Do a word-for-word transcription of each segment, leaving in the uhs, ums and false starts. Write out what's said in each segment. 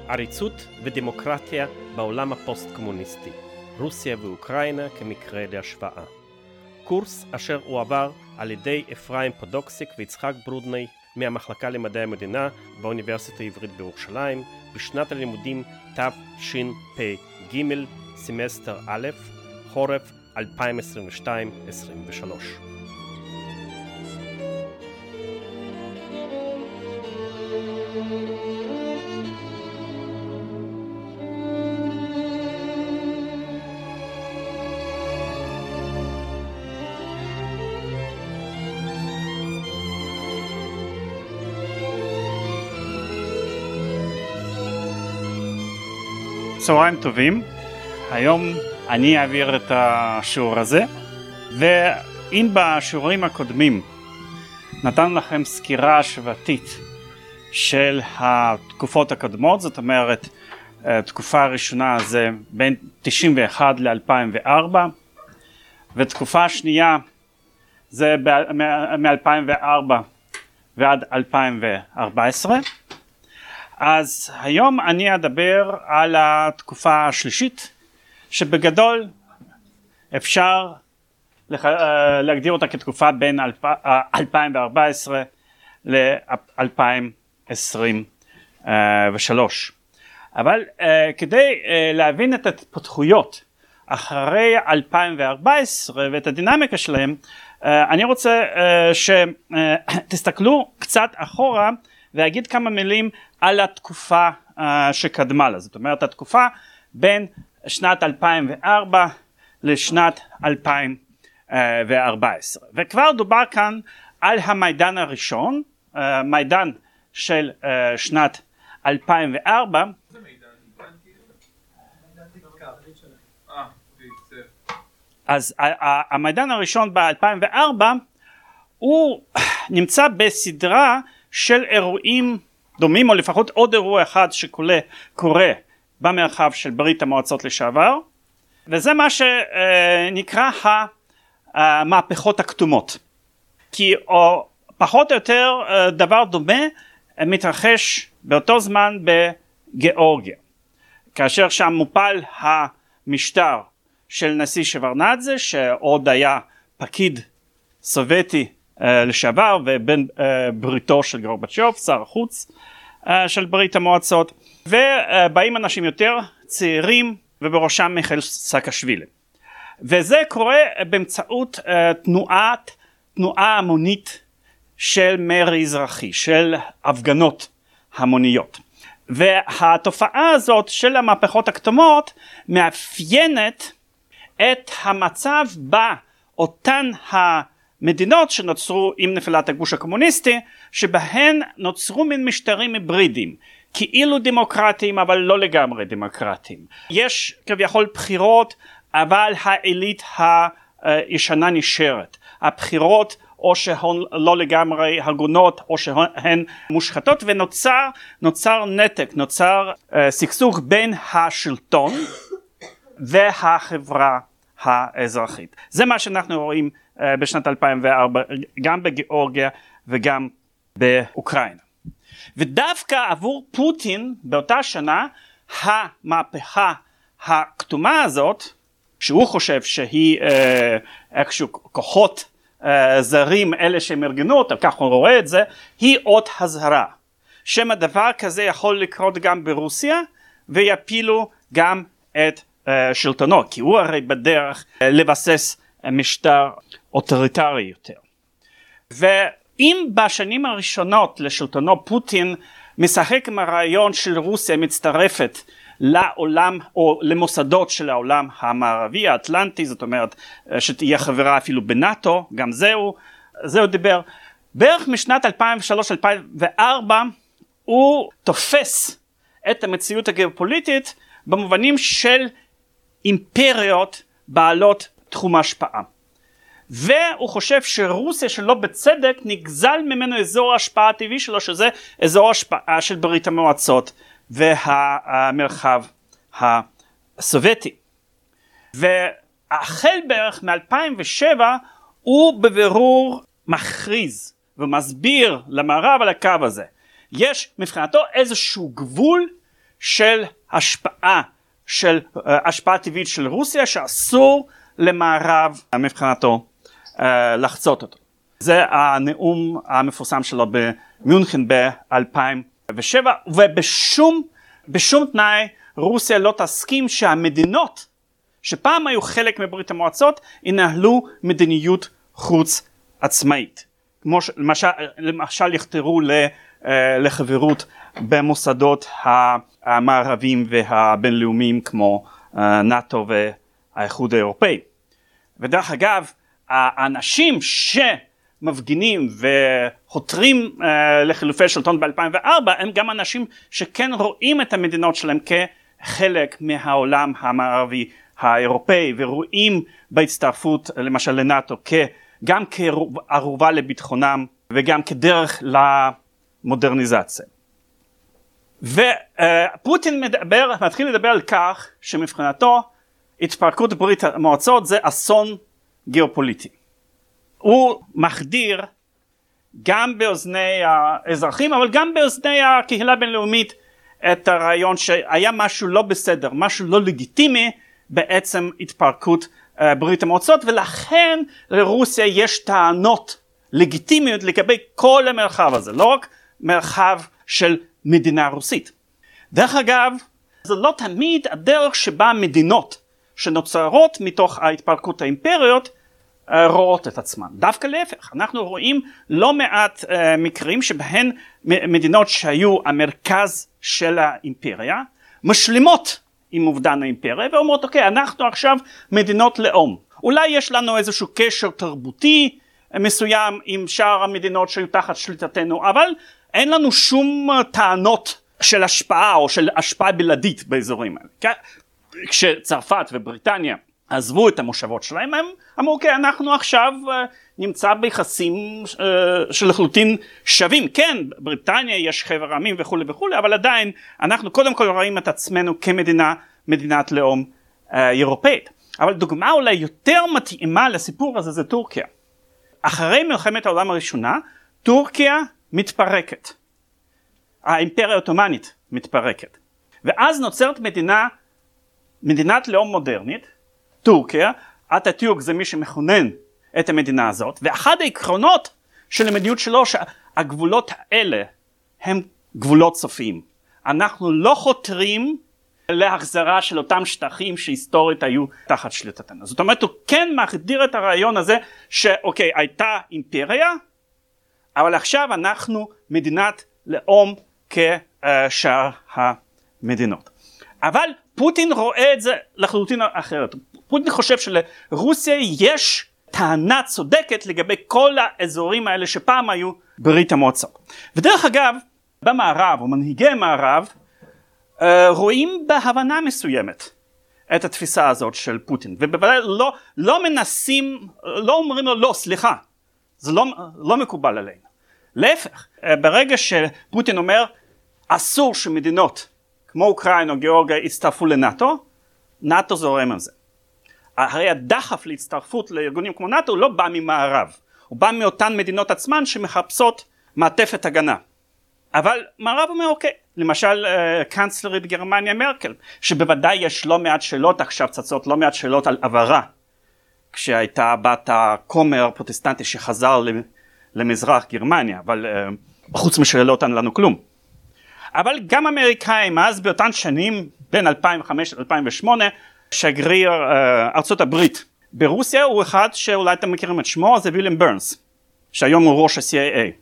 עריצות ודמוקרטיה בעולם הפוסט-קומוניסטי, רוסיה ואוקראינה כמקרה להשוואה. קורס אשר הועבר על ידי אפרים פודוקסיק ויצחק ברודני מהמחלקה למדעי המדינה באוניברסיטה העברית בירושלים בשנת הלימודים תשפ"ג, סמסטר א', חורף אלפיים עשרים ושתיים עשרים ושלוש. צהריים טובים, היום אני אעביר את השיעור הזה, ואם בשיעורים הקודמים נתן לכם סקירה השוואתית של התקופות הקודמות, זאת אומרת תקופה הראשונה זה בין תשעים ואחת ל-אלפיים וארבע, ותקופה השנייה זה מ-אלפיים וארבע ועד אלפיים וארבע עשרה. אז היום אני אדבר על התקופה השלישית, שבגדול אפשר להגדיר אותה כתקופה בין אלפיים וארבע עשרה ל-אלפיים עשרים ושלוש. אבל כדי להבין את ההתפתחויות אחרי אלפיים וארבע עשרה ואת הדינמיקה שלהם, אני רוצה שתסתכלו קצת אחורה ואגיד כמה מילים על התקופה uh, שקדמה לה. זאת אומרת, התקופה בין שנת אלפיים וארבע לשנת אלפיים וארבע עשרה. וכבר דובר כאן על המיידן הראשון, uh, מיידן של uh, שנת אלפיים וארבע. זה מיידן? אז uh, uh, המיידן הראשון ב-אלפיים וארבע הוא נמצא בסדרה של אירועים דומים, או לפחות עוד אירוע אחד שקורה במרחב של ברית המועצות לשעבר, וזה מה שנקרא המהפכות הכתומות. כי או פחות או יותר דבר דומה מתרחש באותו זמן בגיאורגיה, כאשר שם מופל המשטר של נשיא שוורנדזה, שעוד היה פקיד סובייטי לשעבר ובן בריתו של גורבצ'וב, שר החוץ של ברית המועצות, ובאים אנשים יותר צעירים ובראשם מיכאל סאקשווילי, וזה קורה באמצעות תנועת תנועה המונית של מרי אזרחי, של הפגנות המוניות. והתופעה הזאת של המהפכות הכתומות מאפיינת את המצב בה אותן ה מדינות שנוצרו עם נפילת הגוש הקומוניסטי, שבהן נוצרו מין משטרים היברידיים, כאילו דמוקרטיים אבל לא לגמרי דמוקרטיים. יש כביכול בחירות, אבל העילית הישנה נשארת. הבחירות או שהן לא לגמרי הגונות או שהן מושחתות, ונוצר נוצר נתק, נוצר סכסוך בין השלטון והחברה האזרחית. זה מה שאנחנו רואים בשנת אלפיים וארבע, גם בגיאורגיה וגם באוקראינה. ודווקא עבור פוטין באותה שנה, המהפכה הכתומה הזאת, שהוא חושב שהיא אה, איכשהו כוחות אה, זרים, אלה שהם ארגנו אותה, כך הוא רואה את זה, היא אות הזהרה. שמא דבר כזה יכול לקרות גם ברוסיה, ויפילו גם את אה, שלטונו, כי הוא הרי בדרך אה, לבסס משטר אוטוריטרי יותר. ואם בשנים הראשונות לשלטונו פוטין משחק עם הרעיון של רוסיה מצטרפת לעולם או למוסדות של העולם המערבי האטלנטי, זאת אומרת שתהיה חברה אפילו בנאטו, גם זהו, זהו דיבר. בערך משנת אלפיים ושלוש עד אלפיים וארבע הוא תופס את המציאות הגיאופוליטית במובנים של אימפריות בעלות תחום ההשפעה. והוא חושב שרוסיה שלא בצדק נגזל ממנו אזור ההשפעה הטבעי שלו, שזה אזור ההשפעה של ברית המועצות והמרחב הסובייטי. והחל בערך מ-אלפיים ושבע הוא בבירור מכריז ומסביר למערב על הקו הזה. יש מבחינתו איזשהו גבול של השפעה, של uh, השפעה טבעית של רוסיה, שאסור למערב מבחינתו uh, לחצות אותו. זה הנאום המפורסם שלו במיונכן ב-אלפיים ושבע, ובשום בשום תנאי רוסיה לא תסכים שהמדינות שפעם היו חלק מברית המועצות ינהלו מדיניות חוץ עצמאית. כמו למשל, למשל יכתרו לחברות במוסדות המערביים והבינלאומיים כמו נאט"ו והאיחוד האירופאי. ודרך אגב, האנשים שמפגינים והותרים לחילופי שלטון ב-אלפיים וארבע הם גם אנשים שכן רואים את המדינות שלהם כחלק מהעולם המערבי האירופאי, ורואים בהצטרפות למשל לנאט"ו גם כערובה לביטחונם וגם כדרך למודרניזציה. ופוטין מדבר, מתחיל לדבר על כך שמבחינתו התפרקות ברית המועצות זה אסון גיאופוליטי. הוא מחדיר גם באוזני האזרחים אבל גם באוזני הקהילה הבינלאומית את הרעיון שהיה משהו לא בסדר, משהו לא לגיטימי בעצם התפרקות ברית המועצות, ולכן לרוסיה יש טענות לגיטימיות לגבי כל המרחב הזה, לא רק מרחב של מדינה רוסית. דרך אגב, זה לא תמיד הדרך שבה מדינות שנוצרות מתוך ההתפרקות האימפריות רואות את עצמן. דווקא להפך, אנחנו רואים לא מעט uh, מקרים שבהן מדינות שהיו המרכז של האימפריה משלימות עם אובדן האימפריה ואומרות אוקיי, אנחנו עכשיו מדינות לאום. אולי יש לנו איזשהו קשר תרבותי מסוים עם שאר המדינות שהיו תחת שליטתנו, אבל אין לנו שום טענות של השפעה או של השפעה בלעדית באזורים האלה. כשצרפת ובריטניה עזבו את המושבות שלהם, הם אמרו, אוקיי, אנחנו עכשיו uh, נמצא ביחסים uh, של לחלוטין שווים. כן, בריטניה יש חבר עמים וכו' וכו', אבל עדיין אנחנו קודם כל רואים את עצמנו כמדינה, מדינת לאום uh, אירופאית. אבל דוגמה אולי יותר מתאימה לסיפור הזה זה טורקיה. אחרי מלחמת העולם הראשונה, טורקיה מתפרקת. האימפריה העות'מאנית מתפרקת. ואז נוצרת מדינה, מדינת לאום מודרנית, טורקיה. אטאטורק זה מי שמכונן את המדינה הזאת, ואחד העקרונות של המדיניות שלו שהגבולות האלה הם גבולות סופיים. אנחנו לא חותרים להחזרה של אותם שטחים שהיסטורית היו תחת שליטתנו. זאת אומרת, הוא כן מחדיר את הרעיון הזה שאוקיי, הייתה אימפריה, אבל עכשיו אנחנו מדינת לאום כשאר המדינות. אבל פוטין רואה את זה לחלוטין אחרת. פוטין חושב שלרוסיה יש טענה צודקת לגבי כל האזורים האלה שפעם היו ברית המועצות. ודרך אגב, במערב או מנהיגי המערב רואים בהבנה מסוימת את התפיסה הזאת של פוטין, ובוודאי לא, לא מנסים, לא אומרים לו לא, סליחה, זה לא, לא מקובל עלינו. להפך, ברגע שפוטין אומר אסור שמדינות כמו אוקראינה או גיאורגיה יצטרפו לנאט"ו, נאט"ו זורם על זה. הרי הדחף להצטרפות לארגונים כמו נאט"ו לא בא ממערב, הוא בא מאותן מדינות עצמן שמחפשות מעטפת הגנה. אבל מערב אומר אוקיי, למשל קאנצלרית גרמניה מרקל, שבוודאי יש לא מעט שאלות עכשיו צצות, לא מעט שאלות על עברה, כשהייתה בת הכומר הפרוטסטנטי שחזר למזרח גרמניה, אבל חוץ משאלות אין לנו כלום. אבל גם אמריקאים, אז באותן שנים, בין אלפיים וחמש עד אלפיים ושמונה, שגריר ארצות הברית ברוסיה הוא אחד שאולי אתם מכירים את שמו, זה ויליאם ברנס, שהיום הוא ראש ה-סי איי איי.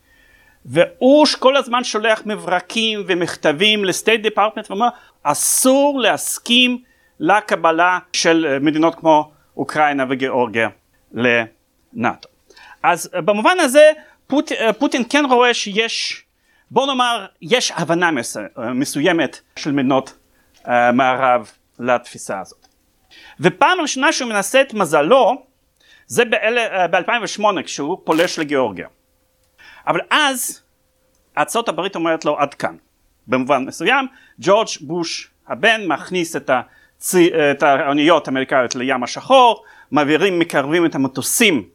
והוא כל הזמן שולח מברקים ומכתבים לסטייט דיפרטמנט ואומר, אסור להסכים לקבלה של מדינות כמו אוקראינה וגיאורגיה לנאט"ו. אז במובן הזה פוט, פוטין כן רואה שיש, בוא נאמר, יש הבנה מסוימת של מדינות uh, מערב לתפיסה הזאת. ופעם ראשונה שהוא מנסה את מזלו, זה ב-אלפיים ושמונה כשהוא פולש לגיאורגיה. אבל אז ארצות הברית אומרת לו עד כאן. במובן מסוים, ג'ורג' בוש הבן מכניס את, הצי, את האוניות האמריקאיות לים השחור, מעבירים, מקרבים את המטוסים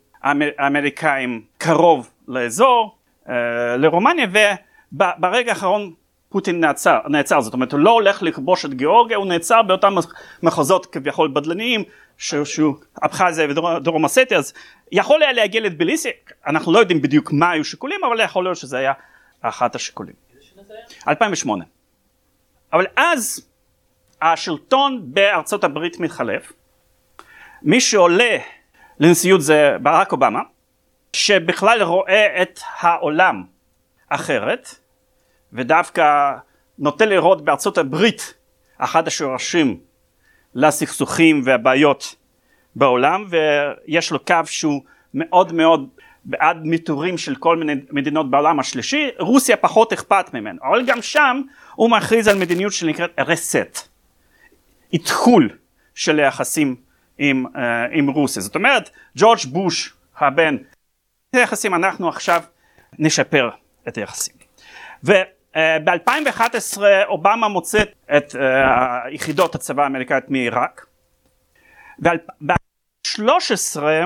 האמריקאים קרוב לאזור, אה, לרומניה, וברגע האחרון פוטין נעצר, נעצר, זאת אומרת הוא לא הולך לכבוש את גיאורגיה, הוא נעצר באותם מחוזות כביכול בדלניים, שהוא אבחזיה ודרום אוסטיה, אז יכול היה להגיע לטביליסי, אנחנו לא יודעים בדיוק מה היו שיקולים, אבל יכול להיות שזה היה אחת השיקולים. אלפיים ושמונה. אבל אז השלטון בארצות הברית מתחלף, מי שעולה לנשיאות זה ברק אובמה, שבכלל רואה את העולם אחרת, ודווקא נוטה לראות בארצות הברית אחד השורשים לסכסוכים והבעיות בעולם, ויש לו קו שהוא מאוד מאוד בעד מיתורים של כל מיני מדינות בעולם השלישי, רוסיה פחות אכפת ממנו, אבל גם שם הוא מכריז על מדיניות שנקראת רסט, התחול של היחסים עם, uh, עם רוסיה. זאת אומרת, ג'ורג' בוש הבן, את היחסים אנחנו עכשיו נשפר את היחסים. וב-אלפיים ואחת עשרה אובמה מוצא את uh, יחידות הצבא האמריקאית מעיראק, ב-אלפיים ושלוש עשרה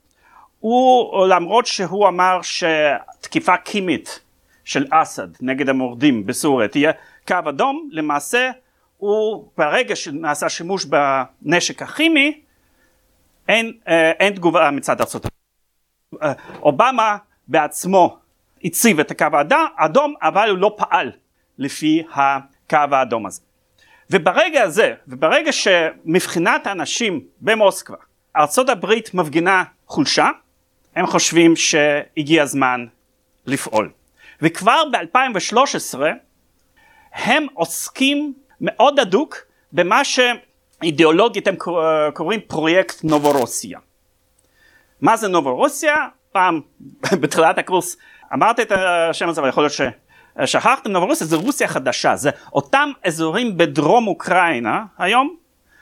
הוא, למרות שהוא אמר שתקיפה קימית של אסד נגד המורדים בסוריה תהיה קו אדום, למעשה הוא ברגע שנעשה שימוש בנשק הכימי אין, אין תגובה מצד ארצות הברית. אובמה בעצמו הציב את הקו האדום, אבל הוא לא פעל לפי הקו האדום הזה. וברגע הזה, וברגע שמבחינת האנשים במוסקבה ארצות הברית מפגינה חולשה, הם חושבים שהגיע הזמן לפעול. וכבר ב-אלפיים ושלוש עשרה הם עוסקים מאוד הדוק במה שאידיאולוגית הם קוראים פרויקט נובורוסיה. מה זה נובורוסיה? פעם בתחילת הקורס אמרתי את השם הזה, אבל יכול להיות ששכחתם. נובורוסיה זה רוסיה חדשה, זה אותם אזורים בדרום אוקראינה היום,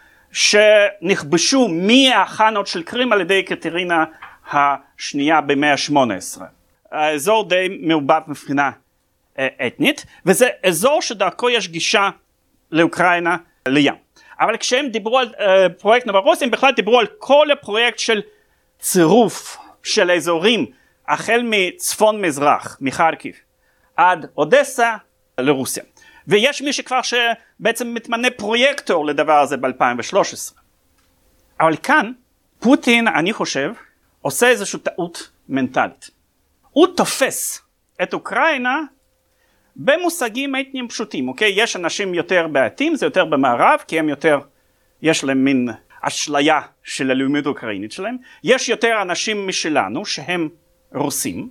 שנכבשו מהחנות של קרים על ידי קטרינה השנייה במאה ה-שמונה עשרה. האזור די מעובד מבחינה אתנית, וזה אזור שדרכו יש גישה לאוקראינה לים. אבל כשהם דיברו על uh, פרויקט נובורוסיה, הם בכלל דיברו על כל הפרויקט של צירוף של האזורים, החל מצפון מזרח, מחרקיב, עד אודסה לרוסיה. ויש מי שכבר שבעצם מתמנה פרויקטור לדבר הזה ב-אלפיים ושלוש עשרה. אבל כאן, פוטין, אני חושב, עושה איזושהי טעות מנטלית. הוא תופס את אוקראינה במושגים אתניים פשוטים, אוקיי? יש אנשים יותר בעייתים, זה יותר במערב, כי הם יותר, יש להם מין אשליה של הלאומיות האוקראינית שלהם. יש יותר אנשים משלנו שהם רוסים,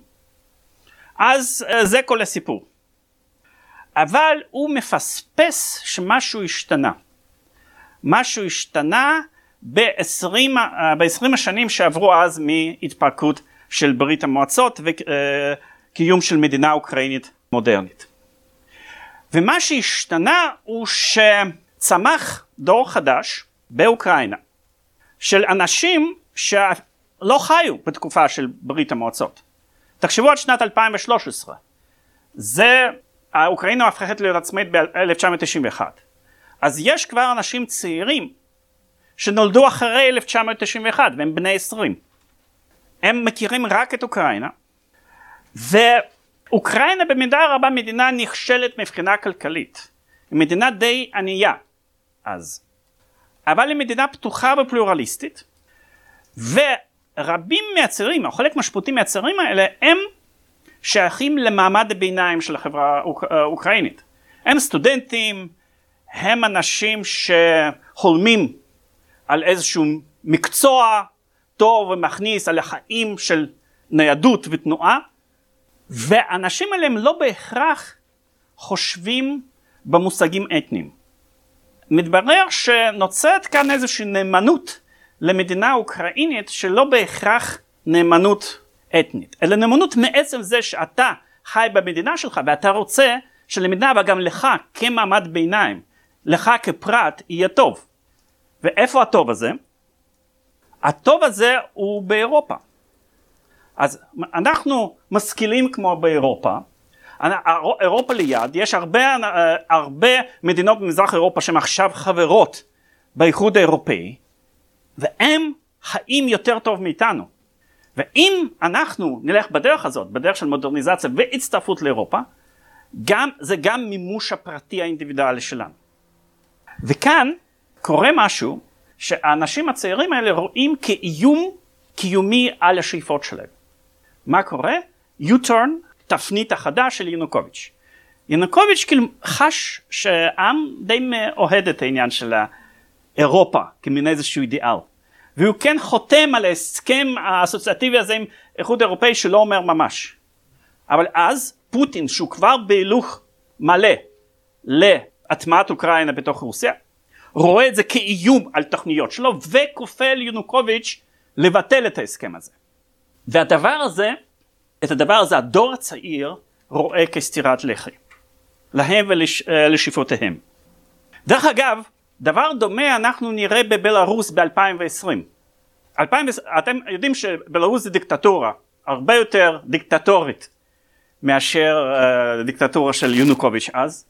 אז זה כל הסיפור. אבל הוא מפספס שמשהו השתנה. משהו השתנה ב-עשרים, ב-עשרים השנים שעברו אז מהתפרקות של ברית המועצות וקיום של מדינה אוקראינית מודרנית. ומה שהשתנה הוא שצמח דור חדש באוקראינה של אנשים שלא חיו בתקופה של ברית המועצות. תחשבו עד שנת אלפיים ושלוש עשרה. זה, האוקראינה הפכת להיות עצמאית ב-אלף תשע מאות תשעים ואחת. אז יש כבר אנשים צעירים שנולדו אחרי אלף תשע מאות תשעים ואחת והם בני עשרים. הם מכירים רק את אוקראינה, ואוקראינה במידה רבה מדינה נכשלת מבחינה כלכלית. היא מדינה די ענייה אז. אבל היא מדינה פתוחה ופלורליסטית, ורבים מהצעירים, או חלק משמעותי מהצעירים האלה, הם שייכים למעמד הביניים של החברה האוקראינית. הם סטודנטים, הם אנשים שחולמים על איזשהו מקצוע טוב ומכניס על החיים של ניידות ותנועה, ואנשים האלה הם לא בהכרח חושבים במושגים אתניים. מתברר שנוצרת כאן איזושהי נאמנות למדינה אוקראינית שלא בהכרח נאמנות אתנית, אלא נאמנות מעצם זה שאתה חי במדינה שלך ואתה רוצה שלמדינה וגם לך כמעמד ביניים, לך כפרט יהיה טוב. ואיפה הטוב הזה? הטוב הזה הוא באירופה. אז אנחנו משכילים כמו באירופה, אירופה ליד, יש הרבה, הרבה מדינות במזרח אירופה שהן עכשיו חברות באיחוד האירופאי, והם חיים יותר טוב מאיתנו. ואם אנחנו נלך בדרך הזאת, בדרך של מודרניזציה והצטרפות לאירופה, גם, זה גם מימוש הפרטי האינדיבידואלי שלנו. וכאן קורה משהו שהאנשים הצעירים האלה רואים כאיום קיומי על השאיפות שלהם. מה קורה? U-turn, תפנית החדש של ינוקוביץ'. ינוקוביץ' כאילו חש שהעם די אוהד את העניין של אירופה כמין איזשהו אידיאל. והוא כן חותם על ההסכם האסוציאטיבי הזה עם איחוד אירופאי שלא אומר ממש. אבל אז פוטין, שהוא כבר בהילוך מלא להטמעת אוקראינה בתוך רוסיה, רואה את זה כאיום על תוכניות שלו, וכופה על ינוקוביץ' לבטל את ההסכם הזה. והדבר הזה, את הדבר הזה הדור הצעיר רואה כסתירת לחי, להם ולשאיפותיהם. דרך אגב, דבר דומה אנחנו נראה בבלרוס ב-אלפיים ועשרים. אתם יודעים שבלרוס זה דיקטטורה, הרבה יותר דיקטטורית מאשר uh, דיקטטורה של ינוקוביץ' אז,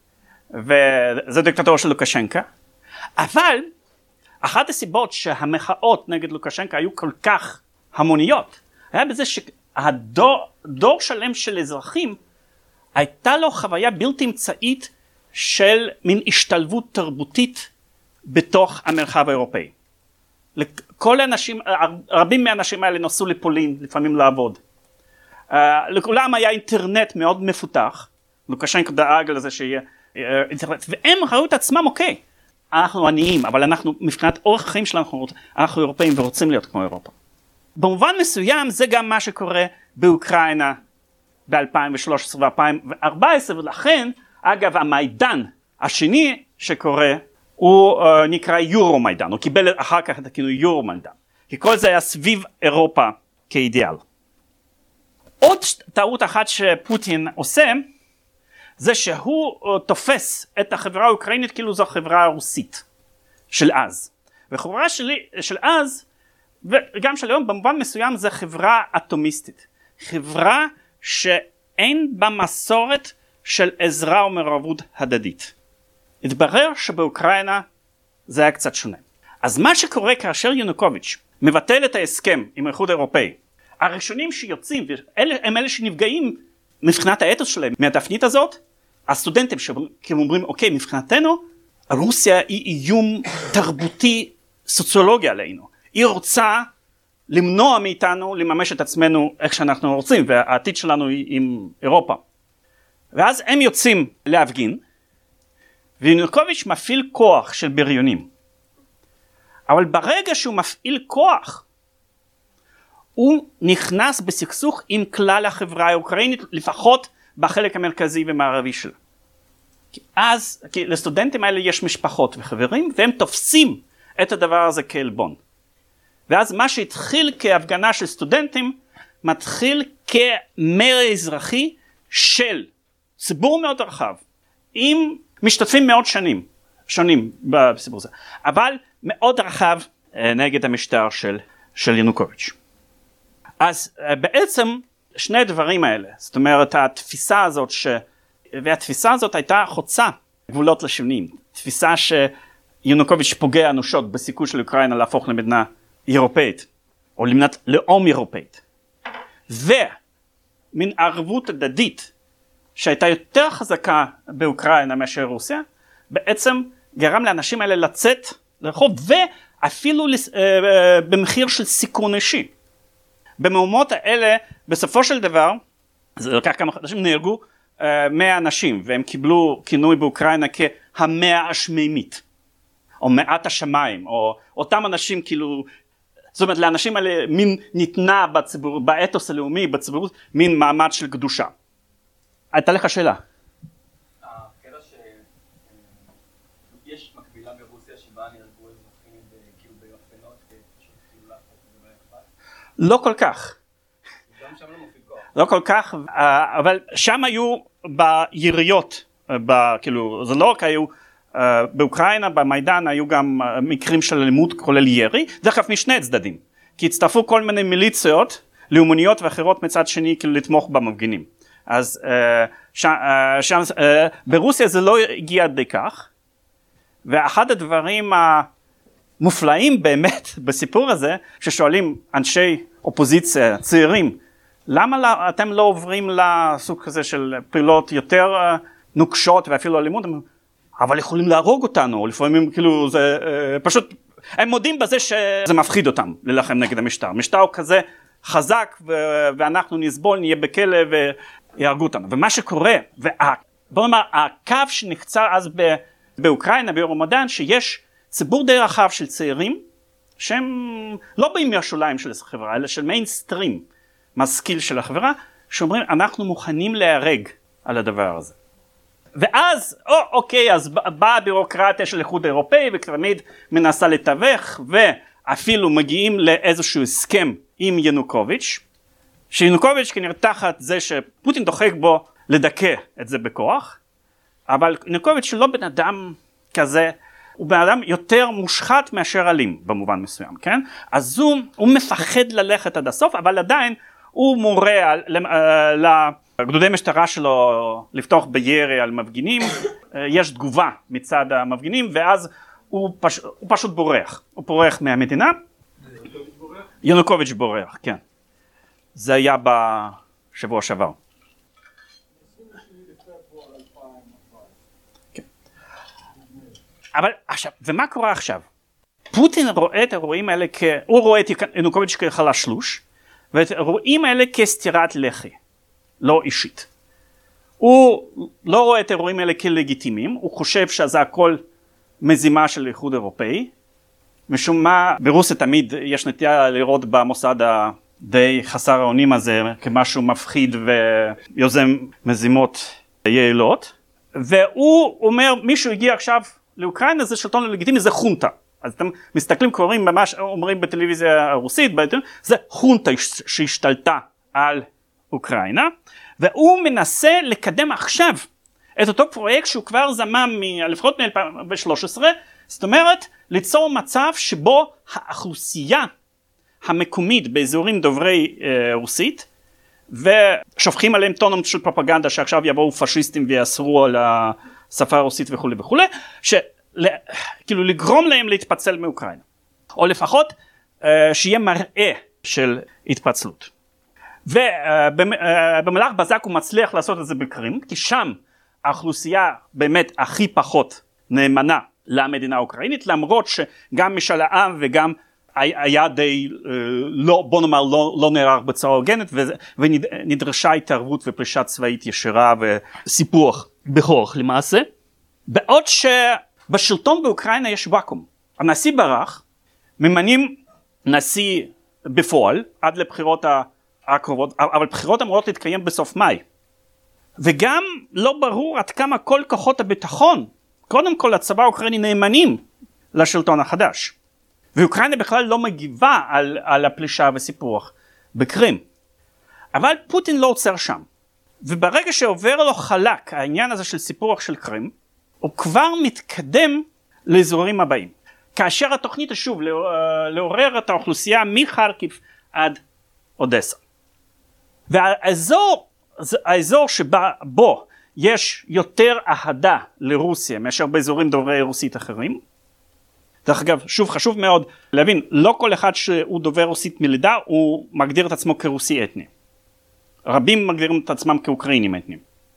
וזה דיקטטורה של לוקשנקה. אבל אחת הסיבות שהמחאות נגד לוקשנקה היו כל כך המוניות, היה בזה שהדור דור שלם של אזרחים, הייתה לו חוויה בלתי אמצעית של מין השתלבות תרבותית בתוך המרחב האירופאי. כל האנשים, רבים מהאנשים האלה נסעו לפולין, לפעמים לעבוד. Uh, לכולם היה אינטרנט מאוד מפותח, לוקשנקו דאג לזה שיהיה uh, אינטרנט, והם ראו את עצמם, אוקיי, אנחנו עניים, אבל אנחנו, מבחינת אורח החיים שלנו, אנחנו אירופאים ורוצים להיות כמו אירופה. במובן מסוים זה גם מה שקורה באוקראינה ב-אלפיים ושלוש עשרה ו-אלפיים וארבע עשרה, ולכן, אגב, המיידן השני שקורה, הוא uh, נקרא יורו מיידן, הוא קיבל אחר כך את הכינוי יורו מיידן, כי כל זה היה סביב אירופה כאידיאל. עוד טעות אחת שפוטין עושה, זה שהוא תופס את החברה האוקראינית כאילו זו החברה הרוסית של אז. וחברה שלי, של אז, וגם של היום במובן מסוים, זה חברה אטומיסטית. חברה שאין בה מסורת של עזרה ומעורבות הדדית. התברר שבאוקראינה זה היה קצת שונה. אז מה שקורה כאשר ינוקוביץ' מבטל את ההסכם עם האיחוד האירופאי, הראשונים שיוצאים, הם אלה שנפגעים מבחינת האתוס שלהם מהתפנית הזאת, הסטודנטים שאומרים, אוקיי, מבחינתנו, רוסיה היא איום תרבותי סוציולוגי עלינו. היא רוצה למנוע מאיתנו לממש את עצמנו איך שאנחנו רוצים, והעתיד שלנו היא עם אירופה. ואז הם יוצאים להפגין, וינוקוביץ' מפעיל כוח של בריונים. אבל ברגע שהוא מפעיל כוח, הוא נכנס בסכסוך עם כלל החברה האוקראינית, לפחות בחלק המרכזי ומערבי שלה. כי אז, כי לסטודנטים האלה יש משפחות וחברים, והם תופסים את הדבר הזה כעלבון. ואז מה שהתחיל כהפגנה של סטודנטים, מתחיל כמרד אזרחי של ציבור מאוד רחב, עם משתתפים מאוד שנים, שונים בסיפור הזה, אבל מאוד רחב נגד המשטר של, של ינוקוביץ'. אז בעצם שני הדברים האלה, זאת אומרת התפיסה הזאת, ש... והתפיסה הזאת הייתה חוצה גבולות לשונים, תפיסה שיונוקוביץ' פוגע אנושות בסיכוי של אוקראינה להפוך למדינה אירופאית, או למדינת לאום אירופאית, ומין ערבות הדדית שהייתה יותר חזקה באוקראינה מאשר רוסיה, בעצם גרם לאנשים האלה לצאת לרחוב, ואפילו במחיר של סיכון אישי. במהומות האלה, בסופו של דבר, זה לקח כמה חודשים, נהרגו uh, מאה אנשים, והם קיבלו כינוי באוקראינה כהמאה השמימית, או מעט השמיים, או אותם אנשים כאילו, זאת אומרת, לאנשים האלה מין ניתנה בציבור, באתוס הלאומי, בציבור, מין מעמד של קדושה. הייתה לך שאלה? הקטע שיש מקבילה ברוסיה שבה נהרגו אזרחים כאילו ביופנות, ופשוט כאילו להפוך את זה באכפת? לא כל כך. גם שם לא מופיע כוח. לא כל כך, אבל שם היו ביריות, כאילו, זה לא רק היו, באוקראינה, במיידן, היו גם מקרים של אלימות כולל ירי, דרך אגב משני צדדים, כי הצטרפו כל מיני מיליציות, לאומניות ואחרות מצד שני, כאילו לתמוך במפגינים. אז שם, שם, ברוסיה זה לא הגיע עד כך, ואחד הדברים המופלאים באמת בסיפור הזה, ששואלים אנשי אופוזיציה צעירים, למה לא, אתם לא עוברים לסוג כזה של פעולות יותר uh, נוקשות ואפילו אלימות? אבל יכולים להרוג אותנו, לפעמים כאילו זה uh, פשוט, הם מודים בזה שזה מפחיד אותם ללחם נגד המשטר. משטר הוא כזה חזק ו- ואנחנו נסבול, נהיה בכלא ויהרגו אותנו. ומה שקורה, וה, בוא נאמר, הקו שנחצה אז ב- באוקראינה, ביורומדן, שיש ציבור די רחב של צעירים, שהם לא באים מהשוליים של החברה, אלא של מיינסטרים, משכיל של החברה, שאומרים, אנחנו מוכנים להיהרג על הדבר הזה. ואז, או, אוקיי, אז באה הבירוקרטיה של האיחוד האירופאי, ותמיד מנסה לתווך, ואפילו מגיעים לאיזשהו הסכם עם ינוקוביץ', שינוקוביץ' כנראה תחת זה שפוטין דוחק בו לדכא את זה בכוח, אבל ינוקוביץ' לא בן אדם כזה, הוא בן אדם יותר מושחת מאשר אלים במובן מסוים, כן? אז הוא, הוא מפחד ללכת עד הסוף, אבל עדיין הוא מורה לגדודי משטרה שלו לפתוח בירי על מפגינים, יש תגובה מצד המפגינים, ואז הוא, פש... הוא פשוט בורח, הוא בורח מהמדינה. ינוקוביץ' בורח, כן. זה היה בשבוע שעבר. אבל עכשיו, ומה קורה עכשיו? פוטין רואה את האירועים האלה, כ... הוא רואה את ינוקוביץ' כחלשלוש, ואת האירועים האלה כסתירת לחי, לא אישית. הוא לא רואה את האירועים האלה כלגיטימיים, הוא חושב שזה הכל מזימה של האיחוד האירופאי, משום מה ברוסיה תמיד יש נטייה לראות במוסד הדי חסר האונים הזה כמשהו מפחיד ויוזם מזימות יעילות, והוא אומר מישהו הגיע עכשיו לאוקראינה, זה שלטון לגיטימי, זה חונטה. אז אתם מסתכלים, קוראים ממש, אומרים בטלוויזיה הרוסית, זה חונטה שהשתלטה על אוקראינה, והוא מנסה לקדם עכשיו את אותו פרויקט שהוא כבר זמן לפחות מ-אלפיים ושלוש עשרה, זאת אומרת, ליצור מצב שבו האוכלוסייה המקומית באזורים דוברי אה, רוסית, ושופכים עליהם טונות של פרופגנדה שעכשיו יבואו פשיסטים ויאסרו על השפה הרוסית וכו' וכו', שכאילו לגרום להם להתפצל מאוקראינה, או לפחות אה, שיהיה מראה של התפצלות. ובמהלך בזק הוא מצליח לעשות את זה בקרים, כי שם האוכלוסייה באמת הכי פחות נאמנה למדינה האוקראינית, למרות שגם משאל העם וגם היה די, לא, בוא נאמר, לא, לא נערך בצורה הוגנת, ונדרשה התערבות ופרישה צבאית ישירה וסיפוח בכוח למעשה. בעוד שבשלטון באוקראינה יש וואקום. הנשיא ברח, ממנים נשיא בפועל עד לבחירות הקרובות, אבל בחירות אמורות להתקיים בסוף מאי. וגם לא ברור עד כמה כל כוחות הביטחון, קודם כל הצבא האוקראיני, נאמנים לשלטון החדש. ואוקראינה בכלל לא מגיבה על, על הפלישה וסיפוח בקרים. אבל פוטין לא עוצר שם. וברגע שעובר לו חלק העניין הזה של סיפוח של קרים, הוא כבר מתקדם לאזורים הבאים. כאשר התוכנית היא שוב לעורר את האוכלוסייה מחרקיב עד אודסה. והאזור, האזור שבו יש יותר אהדה לרוסיה מאשר באזורים דוברי רוסית אחרים, דרך אגב, שוב חשוב מאוד להבין, לא כל אחד שהוא דובר רוסית מלידה, הוא מגדיר את עצמו כרוסי אתני. רבים מגדירים את עצמם כאוקראינים אתנים.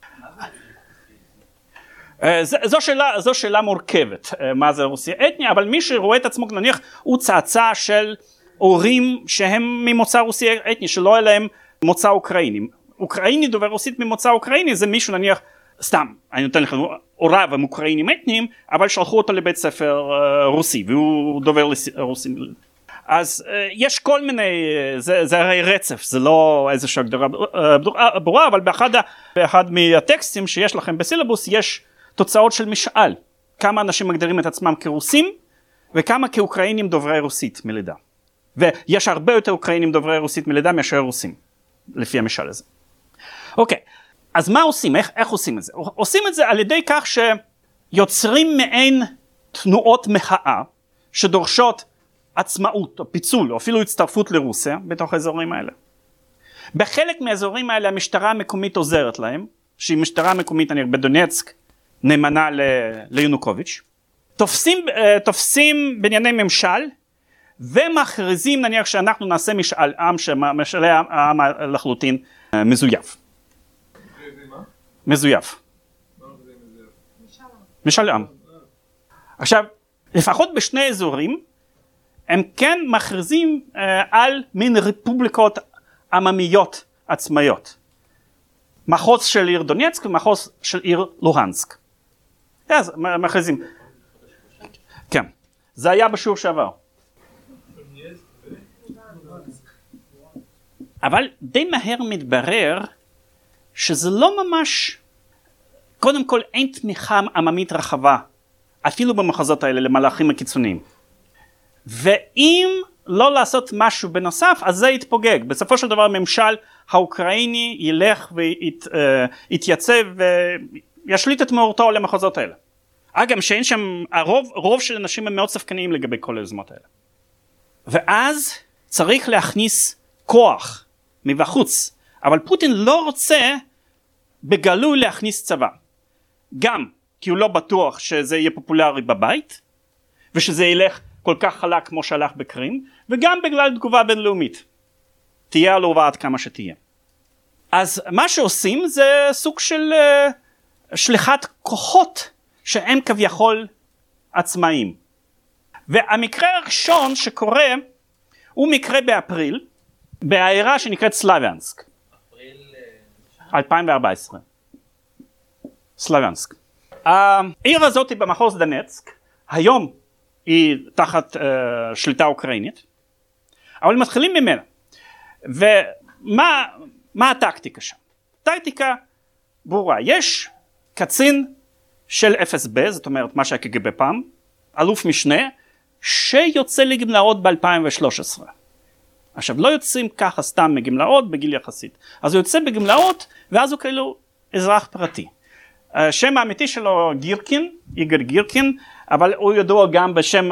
זו שאלה, זו שאלה מורכבת, מה זה רוסי אתני, אבל מי שרואה את עצמו, נניח, הוא צאצא של הורים שהם ממוצא רוסי אתני, שלא היה להם מוצא אוקראיני. אוקראיני דובר רוסית ממוצא אוקראיני, זה מישהו נניח, סתם, אני נותן לך, הוריו הם אוקראינים אתניים, אבל שלחו אותו לבית ספר רוסי, והוא דובר רוסי. אז יש כל מיני, זה, זה הרי רצף, זה לא איזושהי הגדרה ברורה, אבל באחד, באחד מהטקסטים שיש לכם בסילבוס, יש תוצאות של משאל. כמה אנשים מגדירים את עצמם כרוסים, וכמה כאוקראינים דוברי רוסית מלידה. ויש הרבה יותר אוקראינים דוברי רוסית מלידה מאשר רוסים, לפי המשאל הזה. אוקיי. אז מה עושים? איך, איך עושים את זה? עושים את זה על ידי כך שיוצרים מעין תנועות מחאה שדורשות עצמאות או פיצול או אפילו הצטרפות לרוסיה בתוך האזורים האלה. בחלק מהאזורים האלה המשטרה המקומית עוזרת להם, שהיא משטרה מקומית אני בדונצק נאמנה ליונוקוביץ'. תופסים, תופסים בענייני ממשל ומכריזים נניח שאנחנו נעשה משאל עם, שמשאל עם לחלוטין מזויף. מזויף. משאל עם. עכשיו, לפחות בשני אזורים, הם כן מכריזים uh, על מין רפובליקות עממיות עצמאיות. מחוז של עיר דונייצק ומחוז של עיר לוהנסק. אז מכריזים. כן, זה היה בשיעור שעבר. אבל די מהר מתברר שזה לא ממש, קודם כל אין תמיכה עממית רחבה, אפילו במחוזות האלה למלאכים הקיצוניים. ואם לא לעשות משהו בנוסף, אז זה יתפוגג. בסופו של דבר הממשל האוקראיני ילך ויתייצב וישליט את מאורתו למחוזות האלה. אגב, שאין שם, הרוב, רוב של אנשים הם מאוד ספקניים לגבי כל היוזמות האלה. ואז צריך להכניס כוח מבחוץ, אבל פוטין לא רוצה בגלוי להכניס צבא. גם כי הוא לא בטוח שזה יהיה פופולרי בבית, ושזה ילך כל כך חלק כמו שהלך בקרים, וגם בגלל תגובה בינלאומית. תהיה עלובה עד כמה שתהיה. אז מה שעושים זה סוג של uh, שליחת כוחות שהם כביכול עצמאיים. והמקרה הראשון שקורה הוא מקרה באפריל, בעיירה שנקראת סלאביאנסק. אפריל אלפיים וארבע עשרה. סלאביאנסק. העיר הזאת היא במחוז דונצק, היום היא תחת uh, שליטה אוקראינית, אבל מתחילים ממנה. ומה מה הטקטיקה שם? טקטיקה ברורה, יש קצין של אף אס בי, זאת אומרת מה שהקג"ב פעם, אלוף משנה, שיוצא לגמלאות ב-אלפיים ושלוש עשרה. עכשיו לא יוצאים ככה סתם מגמלאות בגיל יחסית, אז הוא יוצא בגמלאות ואז הוא כאילו אזרח פרטי. השם האמיתי שלו גירקין, איגר גירקין, אבל הוא ידוע גם בשם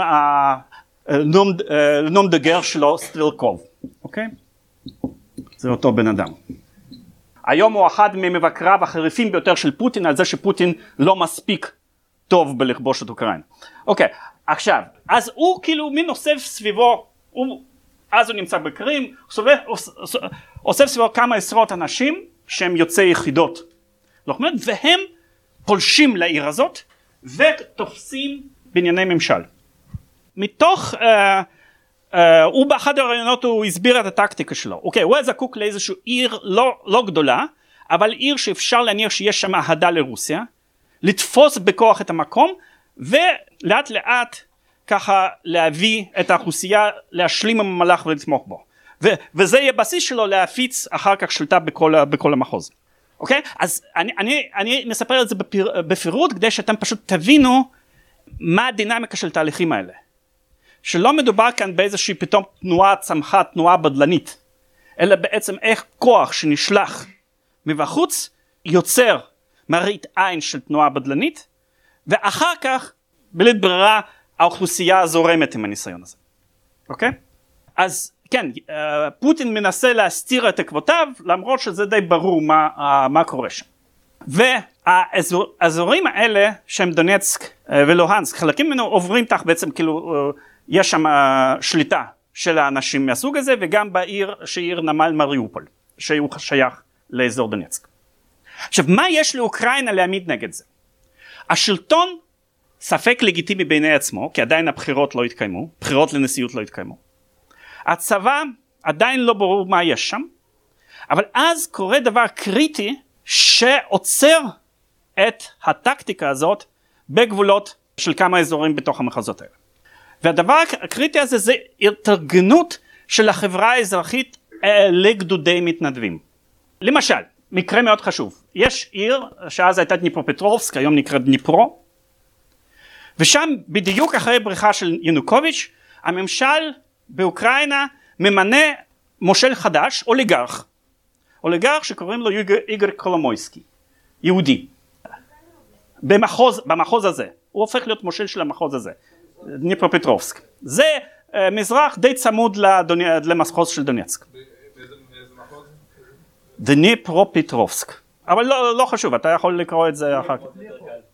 הנום דה גר שלו סטרלקוב, אוקיי? זה אותו בן אדם. היום הוא אחד ממבקריו החריפים ביותר של פוטין, על זה שפוטין לא מספיק טוב בלכבוש את אוקראינה. אוקיי, עכשיו, אז הוא כאילו מין אוסף סביבו, הוא, אז הוא נמצא בקרים, סובב, אוסף סביבו כמה עשרות אנשים שהם יוצאי יחידות לוחמות, והם פולשים לעיר הזאת ותופסים בנייני ממשל. מתוך, אה, אה, הוא באחד הרעיונות הוא הסביר את הטקטיקה שלו. אוקיי, הוא היה זקוק לאיזושהי עיר לא, לא גדולה, אבל עיר שאפשר להניח שיש שם אהדה לרוסיה, לתפוס בכוח את המקום, ולאט לאט ככה להביא את האוכלוסייה, להשלים עם המלאך ולתמוך בו. ו- וזה יהיה בסיס שלו להפיץ אחר כך שליטה בכל, בכל המחוז. אוקיי? אז אני, אני, אני מספר את זה בפיר, בפירוט, כדי שאתם פשוט תבינו מה הדינמיקה של תהליכים האלה. שלא מדובר כאן באיזושהי פתאום תנועה צמחה, תנועה בדלנית, אלא בעצם איך כוח שנשלח מבחוץ יוצר מראית עין של תנועה בדלנית, ואחר כך בלית ברירה האוכלוסייה זורמת עם הניסיון הזה. אוקיי? אז כן, פוטין מנסה להסתיר את עקבותיו, למרות שזה די ברור מה, מה קורה שם. והאזורים האלה שהם דונצק ולוהנסק, חלקים ממנו עוברים תח בעצם כאילו יש שם שליטה של האנשים מהסוג הזה, וגם בעיר שעיר נמל מריופול, שהוא שייך לאזור דונצק. עכשיו, מה יש לאוקראינה להעמיד נגד זה? השלטון ספק לגיטימי בעיני עצמו, כי עדיין הבחירות לא התקיימו, בחירות לנשיאות לא התקיימו. הצבא עדיין לא ברור מה יש שם, אבל אז קורה דבר קריטי שעוצר את הטקטיקה הזאת בגבולות של כמה אזורים בתוך המחוזות האלה. והדבר הקריטי הזה זה התארגנות של החברה האזרחית לגדודי מתנדבים. למשל, מקרה מאוד חשוב, יש עיר שאז הייתה דניפרופטרובסק, היום נקראת דניפרו, ושם בדיוק אחרי בריחה של ינוקוביץ' הממשל באוקראינה ממנה מושל חדש, אוליגרך, אוליגרך שקוראים לו איגר קולומויסקי, יהודי, במחוז, במחוז הזה, הוא הופך להיות מושל של המחוז הזה, דניפרופטרובסק, זה uh, מזרח די צמוד לדוני, למחוז של דונצק. באיזה מחוז? דניפרופטרובסק, אבל לא, לא חשוב, אתה יכול לקרוא את זה אחר כך.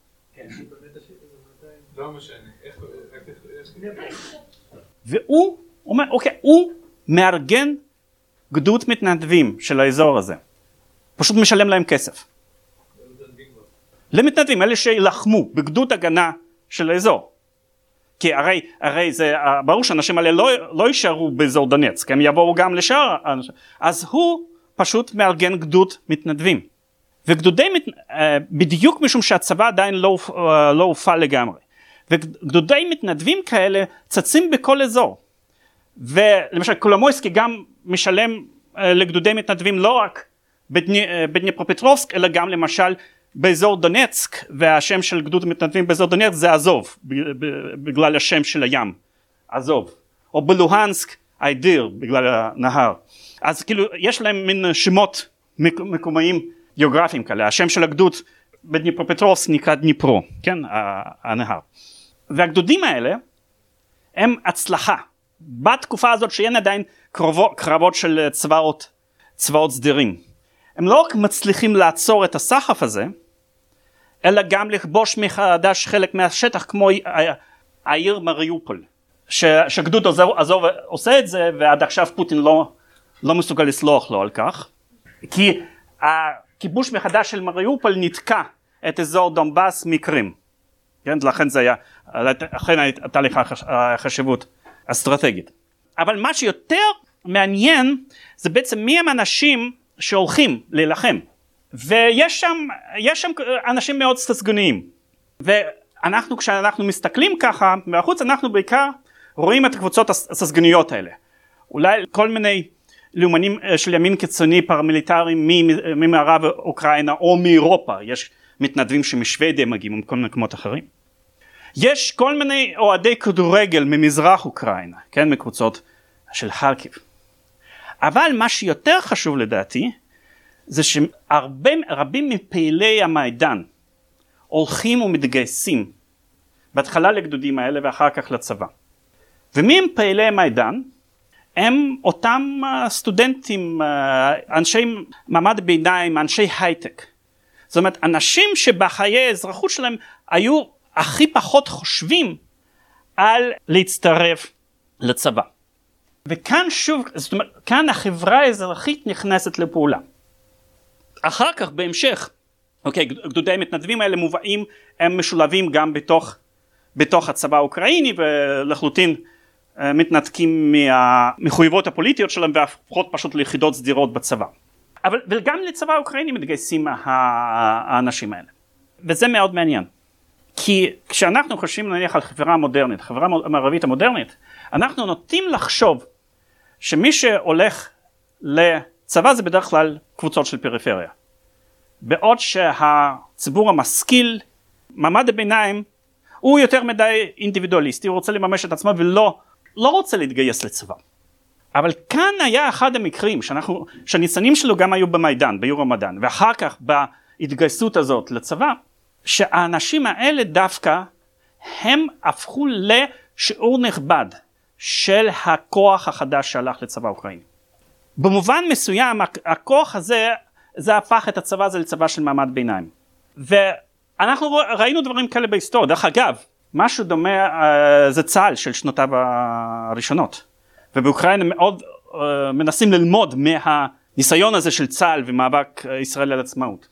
לא משנה, איך... והוא הוא אומר, אוקיי, הוא מארגן גדוד מתנדבים של האזור הזה. פשוט משלם להם כסף. למתנדבים, אלה שילחמו בגדוד הגנה של האזור. כי הרי, הרי זה, ברור שאנשים האלה לא, לא יישארו באזור דונצק, הם יבואו גם לשאר האנשים. אז הוא פשוט מארגן גדוד מתנדבים. וגדודי, בדיוק משום שהצבא עדיין לא, לא הופעל לגמרי. וגדודי מתנדבים כאלה צצים בכל אזור. ולמשל קולומויסקי גם משלם לגדודי מתנדבים לא רק בדניפרופטרובסק, אלא גם למשל באזור דונצק, והשם של גדוד מתנדבים באזור דונצק זה אזוב, בגלל השם של הים, אזוב. או בלוהנסק, איידיר, בגלל הנהר. אז כאילו יש להם מין שמות מקומיים גיאוגרפיים כאלה. השם של הגדוד בדניפרופטרובסק נקרא דניפרו, כן, הנהר. והגדודים האלה הם הצלחה. בתקופה הזאת שאין עדיין קרבות, קרבות של צבאות, צבאות סדירים. הם לא רק מצליחים לעצור את הסחף הזה, אלא גם לכבוש מחדש חלק מהשטח, כמו העיר מריופול, שגדוד הזוב עושה את זה, ועד עכשיו פוטין לא, לא מסוגל לסלוח לו על כך, כי הכיבוש מחדש של מריופול נתקע את אזור דונבאס מקרים. כן? לכן זה היה, לכן הייתה לך חשיבות אסטרטגית. אבל מה שיותר מעניין, זה בעצם מי הם אנשים שהולכים להילחם. ויש שם, יש שם אנשים מאוד ססגוניים. ואנחנו, כשאנחנו מסתכלים ככה מהחוץ, אנחנו בעיקר רואים את הקבוצות הססגוניות האלה. אולי כל מיני לאומנים של ימין קיצוני פרמיליטריים ממערב אוקראינה או מאירופה. יש מתנדבים שמשוודיה מגיעים מכל מיני מקומות אחרים. יש כל מיני אוהדי כדורגל ממזרח אוקראינה, כן, מקבוצות של חרקיב. אבל מה שיותר חשוב לדעתי, זה שרבים מפעילי המיידן הולכים ומתגייסים, בהתחלה לגדודים האלה ואחר כך לצבא. ומי הם פעילי המיידן? הם אותם סטודנטים, אנשי מעמד ביניים, אנשי הייטק. זאת אומרת, אנשים שבחיי האזרחות שלהם היו הכי פחות חושבים על להצטרף לצבא. וכאן שוב, זאת אומרת, כאן החברה האזרחית נכנסת לפעולה. אחר כך בהמשך, אוקיי, גדודי המתנדבים האלה מובאים, הם משולבים גם בתוך, בתוך הצבא האוקראיני, ולחלוטין מתנתקים מהמחויבות הפוליטיות שלהם, והפכות פשוט ליחידות סדירות בצבא. אבל וגם לצבא האוקראיני מתגייסים האנשים האלה. וזה מאוד מעניין. כי כשאנחנו חושבים נניח על חברה מודרנית, חברה מערבית המודרנית, אנחנו נוטים לחשוב שמי שהולך לצבא זה בדרך כלל קבוצות של פריפריה. בעוד שהציבור המשכיל, מעמד הביניים, הוא יותר מדי אינדיבידואליסטי, הוא רוצה לממש את עצמו ולא לא רוצה להתגייס לצבא. אבל כאן היה אחד המקרים שאנחנו, שהניצנים שלו גם היו במיידן, ביורומדן, ואחר כך בהתגייסות הזאת לצבא, שהאנשים האלה דווקא הם הפכו לשיעור נכבד של הכוח החדש שהלך לצבא האוקראיני. במובן מסוים הכוח הזה, זה הפך את הצבא הזה לצבא של מעמד ביניים. ואנחנו ראינו דברים כאלה בהיסטוריה. דרך אגב, משהו דומה זה צה"ל של שנותיו הראשונות. ובאוקראינה מאוד מנסים ללמוד מהניסיון הזה של צה"ל ומאבק ישראל על עצמאות.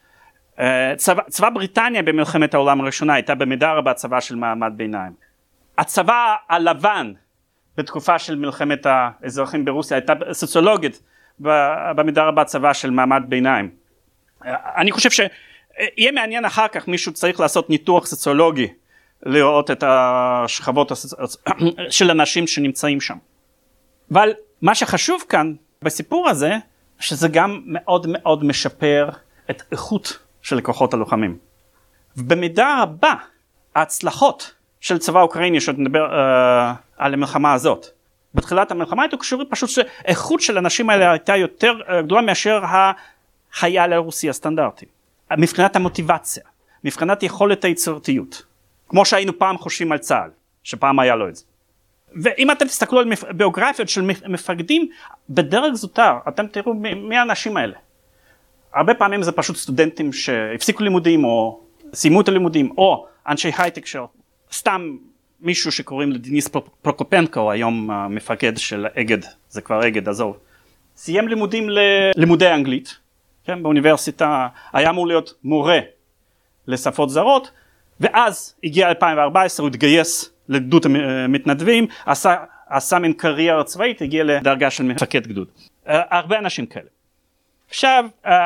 צבא, צבא בריטניה במלחמת העולם הראשונה הייתה במידה רבה צבא של מעמד ביניים. הצבא הלבן בתקופה של מלחמת האזרחים ברוסיה הייתה סוציולוגית במידה רבה צבא של מעמד ביניים. אני חושב שיהיה מעניין אחר כך, מישהו צריך לעשות ניתוח סוציולוגי לראות את השכבות של אנשים שנמצאים שם. אבל מה שחשוב כאן בסיפור הזה, שזה גם מאוד מאוד משפר את איכות של כוחות הלוחמים. ובמידה רבה ההצלחות של צבא אוקראיני שעוד נדבר uh, על המלחמה הזאת. בתחילת המלחמה הייתה קשורה פשוט שאיכות של אנשים האלה הייתה יותר uh, גדולה מאשר החייל הרוסי הסטנדרטי. מבחינת המוטיבציה, מבחינת יכולת היצירתיות. כמו שהיינו פעם חושבים על צה"ל, שפעם היה לו את זה. ואם אתם תסתכלו על ביוגרפיות של מפקדים, בדרג זוטר, אתם תראו מי האנשים האלה. הרבה פעמים זה פשוט סטודנטים שהפסיקו לימודים או סיימו את הלימודים, או אנשי הייטק שסתם מישהו שקוראים לדיניס פרוקופנקו, היום המפקד של אגד, זה כבר אגד, עזוב, סיים לימודים ללימודי אנגלית, כן, באוניברסיטה, היה אמור להיות מורה לשפות זרות, ואז הגיע אלפיים וארבע עשרה, הוא התגייס לגדוד המתנדבים, עשה, עשה מן קריירה צבאית, הגיע לדרגה של מפקד גדוד. הרבה אנשים כאלה. עכשיו,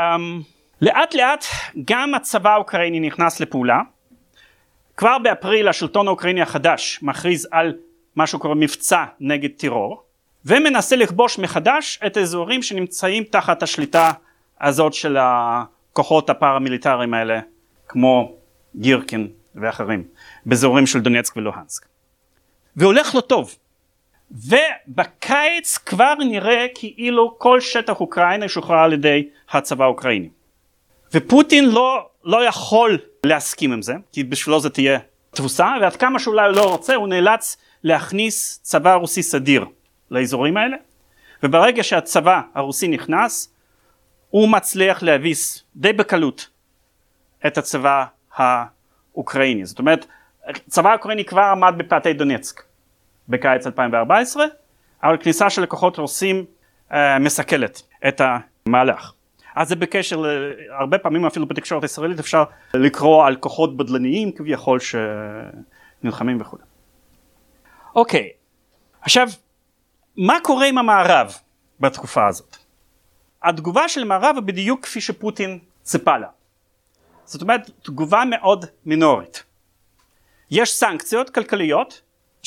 לאט לאט גם הצבא האוקראיני נכנס לפעולה, כבר באפריל השלטון האוקראיני החדש מכריז על מה שהוא קורא מבצע נגד טרור, ומנסה לכבוש מחדש את האזורים שנמצאים תחת השליטה הזאת של הכוחות הפרמיליטריים האלה, כמו גירקין ואחרים, באזורים של דונייצק ולוהנסק. והולך לו טוב. ובקיץ כבר נראה כאילו כל שטח אוקראינה שוחרר על ידי הצבא האוקראיני. ופוטין לא, לא יכול להסכים עם זה, כי בשבילו זה תהיה תבוסה, ועד כמה שאולי לא רוצה, הוא נאלץ להכניס צבא רוסי סדיר לאזורים האלה, וברגע שהצבא הרוסי נכנס, הוא מצליח להביס די בקלות את הצבא האוקראיני. זאת אומרת, הצבא האוקראיני כבר עמד בפאתי דונייצק בקיץ אלפיים וארבע עשרה, אבל כניסה של כוחות רוסים אה, מסכלת את המהלך. אז זה בקשר, הרבה פעמים אפילו בתקשורת הישראלית אפשר לקרוא על כוחות בדלניים כביכול שנלחמים וכו'. אוקיי, עכשיו, מה קורה עם המערב בתקופה הזאת? התגובה של המערב היא בדיוק כפי שפוטין ציפה לה. זאת אומרת, תגובה מאוד מינורית. יש סנקציות כלכליות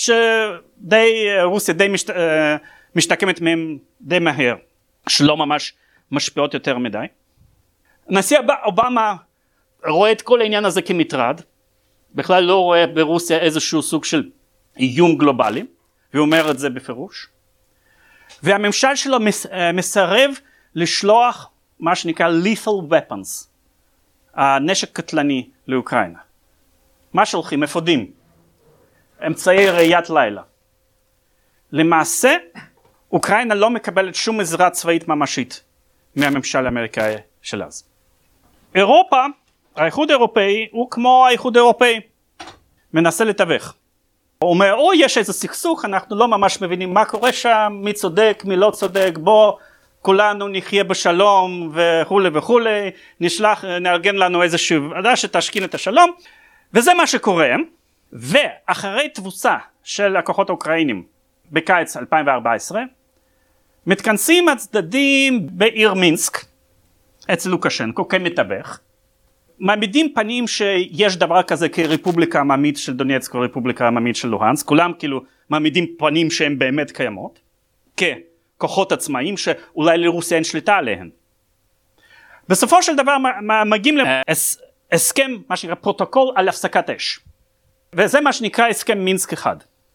שדי, רוסיה די משת, משתקמת מהם די מהר, שלא ממש משפיעות יותר מדי. נשיא אובמה רואה את כל העניין הזה כמטרד, בכלל לא רואה ברוסיה איזשהו סוג של איום גלובלי, והוא אומר את זה בפירוש. והממשל שלו מסרב לשלוח מה שנקרא lethal weapons, הנשק קטלני לאוקראינה. מה שולחים? אפודים, אמצעי ראיית לילה. למעשה, אוקראינה לא מקבלת שום עזרה צבאית ממשית מהממשל האמריקאי של אז. אירופה, האיחוד האירופאי הוא כמו האיחוד האירופאי, מנסה לתווך. הוא אומר, או יש איזה סכסוך, אנחנו לא ממש מבינים מה קורה שם, מי צודק, מי לא צודק, בוא כולנו נחיה בשלום וכו' וכו', נשלח, נארגן לנו איזושהי ועדה שתשכין את השלום, וזה מה שקורה. ואחרי תבוסה של הכוחות האוקראינים בקיץ אלפיים וארבע עשרה, מתכנסים הצדדים בעיר מינסק, אצל לוקשנקו, כמתווך, מעמידים פנים שיש דבר כזה כרפובליקה העממית של דונייצק ורפובליקה העממית של לוהנסק, כולם כאילו מעמידים פנים שהן באמת קיימות, ככוחות עצמאיים שאולי לרוסיה אין שליטה עליהן. בסופו של דבר מגיעים להסכם, מה שנקרא פרוטוקול על הפסקת אש, וזה מה שנקרא הסכם מינסק אחד.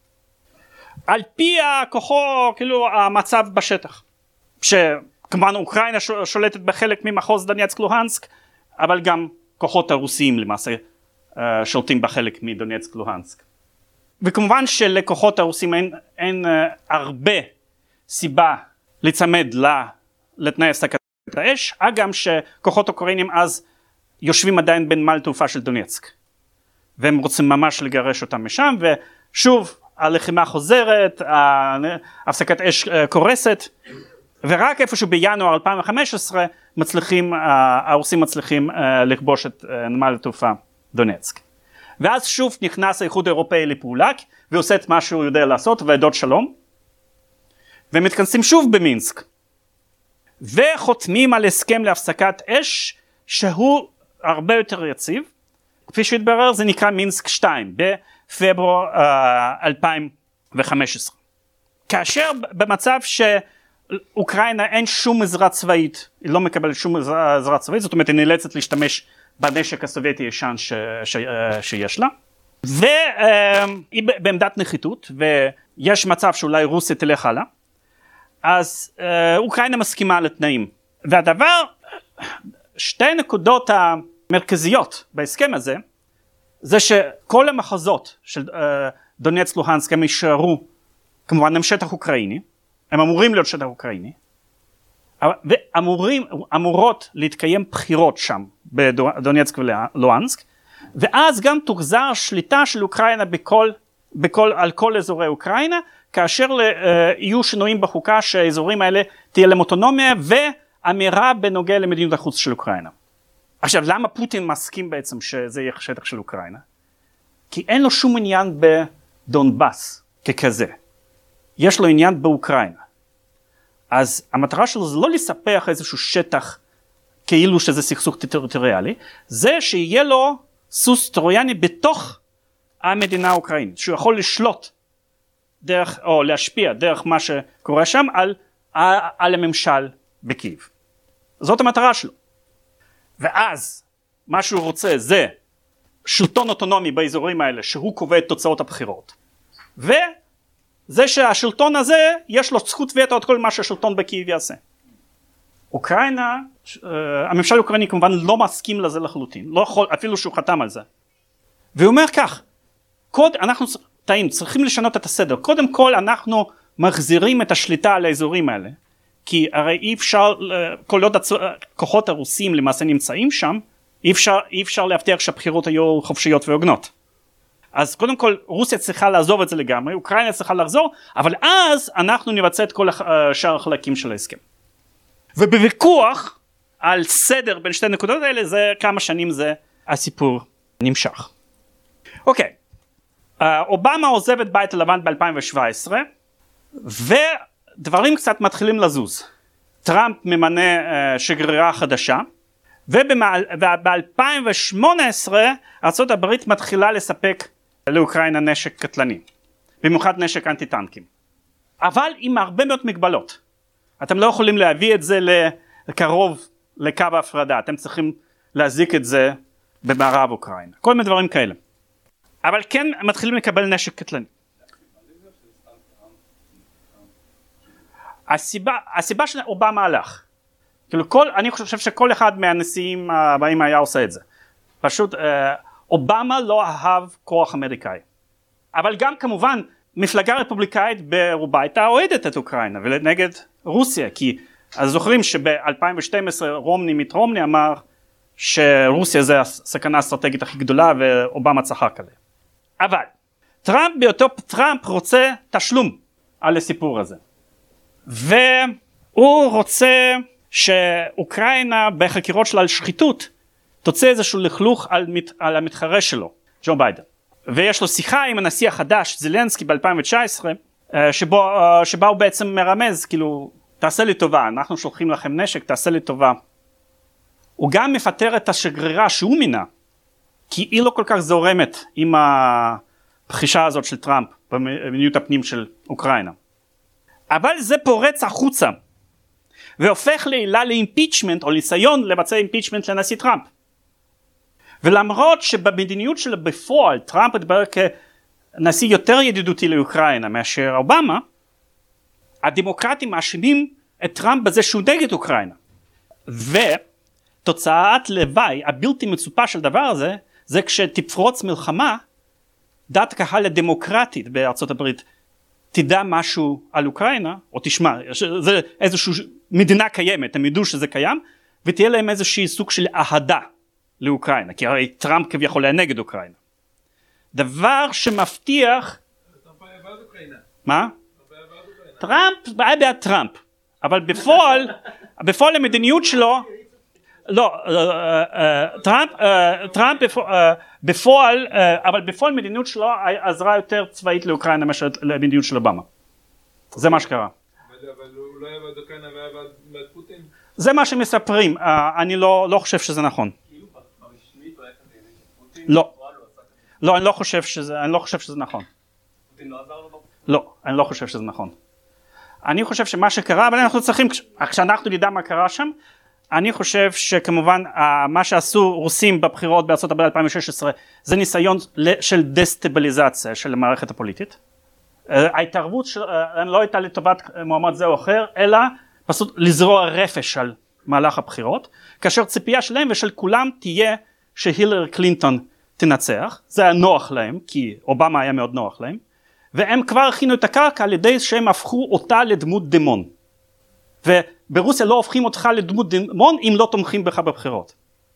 על פי הכוחו, כאילו המצב בשטח, שכמובן אוקראינה שולטת בחלק ממחוז דונייצק לוהנסק, אבל גם כוחות הרוסיים למעשה שולטים בחלק מדונייצק לוהנסק. וכמובן שלכוחות הרוסים אין, אין הרבה סיבה לצמד לתנאי הפסקת האש, אגם שכוחות אוקראינים אז יושבים עדיין בנמל תעופה של דונייצק, והם רוצים ממש לגרש אותם משם, ושוב הלחימה חוזרת, הפסקת אש קורסת, ורק איפשהו בינואר אלפיים וחמש עשרה מצליחים, הרוסים מצליחים לכבוש את נמל התעופה דונייצק. ואז שוב נכנס האיחוד האירופאי לפעולה, ועושה את מה שהוא יודע לעשות, ועדות שלום, ומתכנסים שוב במינסק, וחותמים על הסכם להפסקת אש, שהוא הרבה יותר יציב, כפי שהתברר זה נקרא מינסק שתיים, בפברואר אלפיים וחמש עשרה. כאשר במצב שאוקראינה אין שום עזרה צבאית, היא לא מקבלת שום עזרה, עזרה צבאית, זאת אומרת היא נאלצת להשתמש בנשק הסובייטי ישן ש, ש, שיש לה, והיא בעמדת נחיתות, ויש מצב שאולי רוסיה תלך הלאה, אז אוקראינה מסכימה לתנאים. והדבר, שתי נקודות המרכזיות בהסכם הזה, זה שכל המחוזות של דונייצק לוהנסק הם יישארו, כמובן הם שטח אוקראיני, הם אמורים להיות שטח אוקראיני, ואמורות להתקיים בחירות שם בדונייצק ולוהנסק, ואז גם תוחזר שליטה של אוקראינה בכל בכל, על כל אזורי אוקראינה, כאשר יהיו שינויים בחוקה שהאזורים האלה תהיה להם אוטונומיה ואמירה בנוגע למדיניות החוץ של אוקראינה. עכשיו, למה פוטין מסכים בעצם שזה יהיה שטח של אוקראינה? כי אין לו שום עניין בדונבאס ככזה. יש לו עניין באוקראינה. אז המטרה שלו זה לא לספח איזשהו שטח כאילו שזה סכסוך טריטוריאלי, זה שיהיה לו סוס טרויאני בתוך המדינה האוקראינית, שהוא יכול לשלוט דרך, או להשפיע דרך מה שקורה שם על, על הממשל בקייב. זאת המטרה שלו. ואז מה שהוא רוצה זה שלטון אוטונומי באזורים האלה, שהוא קובע את תוצאות הבחירות. וזה שהשלטון הזה יש לו זכות וטו את כל מה שהשלטון בקייב יעשה. אוקראינה, הממשל האוקראיני כמובן לא מסכים לזה לחלוטין, לא יכול, אפילו שהוא חתם על זה. והוא אומר כך, קוד, אנחנו טעים, צריכים לשנות את הסדר. קודם כל אנחנו מחזירים את השליטה על האזורים האלה, כי הרי אי אפשר, כל עוד הכוחות הרוסים למעשה נמצאים שם, אי אפשר, אי אפשר להבטיח שהבחירות היו חופשיות והוגנות. אז קודם כל רוסיה צריכה לעזוב את זה לגמרי, אוקראינה צריכה לחזור, אבל אז אנחנו נבצע את כל שאר החלקים של ההסכם. ובוויכוח על סדר בין שתי נקודות האלה, זה כמה שנים זה הסיפור נמשך. אוקיי, אובמה עוזב את בית הלבן ב-אלפיים שבע עשרה, ודברים קצת מתחילים לזוז. טראמפ ממנה שגרירה חדשה, וב-אלפיים שמונה עשרה ארצות הברית מתחילה לספק לאוקראינה נשק קטלני, במיוחד נשק אנטי טנקים. אבל עם הרבה מאוד מגבלות. אתם לא יכולים להביא את זה לקרוב לקו ההפרדה, אתם צריכים להזיק את זה במערב אוקראינה, כל מיני דברים כאלה. אבל כן מתחילים לקבל נשק קטלני. הסיבה, הסיבה שאובמה הלך, כאילו כל, אני חושב שכל אחד מהנשיאים הבאים היה עושה את זה. פשוט אובמה לא אהב כוח אמריקאי. אבל גם כמובן מפלגה רפובליקאית ברובה הייתה אוהדת את אוקראינה ונגד רוסיה, כי אז זוכרים שב-אלפיים ושתים עשרה רומני מיט רומני אמר שרוסיה זה הסכנה האסטרטגית הכי גדולה ואובמה צחק עליה. אבל טראמפ באותו טראמפ רוצה תשלום על הסיפור הזה. והוא רוצה שאוקראינה בחקירות שלה על שחיתות תוצא איזשהו לכלוך על, מת, על המתחרה שלו, ג'ו ביידן. ויש לו שיחה עם הנשיא החדש זלנסקי ב-אלפיים תשע עשרה שבו, שבה הוא בעצם מרמז, כאילו תעשה לי טובה, אנחנו שולחים לכם נשק, תעשה לי טובה. הוא גם מפטר את השגרירה שהוא מינה, כי היא לא כל כך זורמת עם הבחישה הזאת של טראמפ במדיניות הפנים של אוקראינה. אבל זה פורץ החוצה והופך לעילה לאימפיצ'מנט או ניסיון לבצע אימפיצ'מנט לנשיא טראמפ. ולמרות שבמדיניות שלו בפועל טראמפ מדבר כנשיא יותר ידידותי לאוקראינה מאשר אובמה, הדמוקרטים מאשימים את טראמפ בזה שהוא נגד אוקראינה. ותוצאת לוואי הבלתי מצופה של דבר הזה, זה כשתפרוץ מלחמה, דת הקהל הדמוקרטית בארצות הברית תדע משהו על אוקראינה, או תשמע, זה איזושהי מדינה קיימת, הם ידעו שזה קיים, ותהיה להם איזושהי סוג של אהדה לאוקראינה, כי הרי טראמפ כביכול היה נגד אוקראינה. דבר שמבטיח... טראמפ היה בעד אוקראינה. מה? טראמפ היה בעד טראמפ, אבל בפועל, בפועל המדיניות שלו, לא, טראמפ, טראמפ בפועל, אבל בפועל המדיניות שלו עזרה יותר צבאית לאוקראינה מאשר למדיניות של אובמה. זה מה שקרה. אבל הוא לא היה בעד אוקראינה והיה בעד פוטין? זה מה שמספרים, אני לא חושב שזה נכון. כאילו ברשמית הוא היה כזה נגד פוטין? לא, לא, אני לא חושב שזה, אני לא חושב שזה נכון. פוטין לא עזר לו? לא, אני לא חושב שזה נכון. אני חושב שמה שקרה, אבל אנחנו צריכים, כשאנחנו נדע מה קרה שם, אני חושב שכמובן מה שעשו רוסים בבחירות בארצות הברית אלפיים ושש עשרה זה ניסיון של דסטביליזציה של המערכת הפוליטית. ההתערבות לא הייתה לטובת מועמד זה או אחר, אלא פשוט לזרוע רפש על מהלך הבחירות, כאשר ציפייה שלהם ושל כולם תהיה שהילרי קלינטון תנצח. זה היה נוח להם, כי אובמה היה מאוד נוח להם, והם כבר הכינו את הקרקע על ידי שהם הפכו אותה לדמות דמון. וברוסיה לא הופכים אותך לדמות דמון אם לא תומכים בך בבחירות.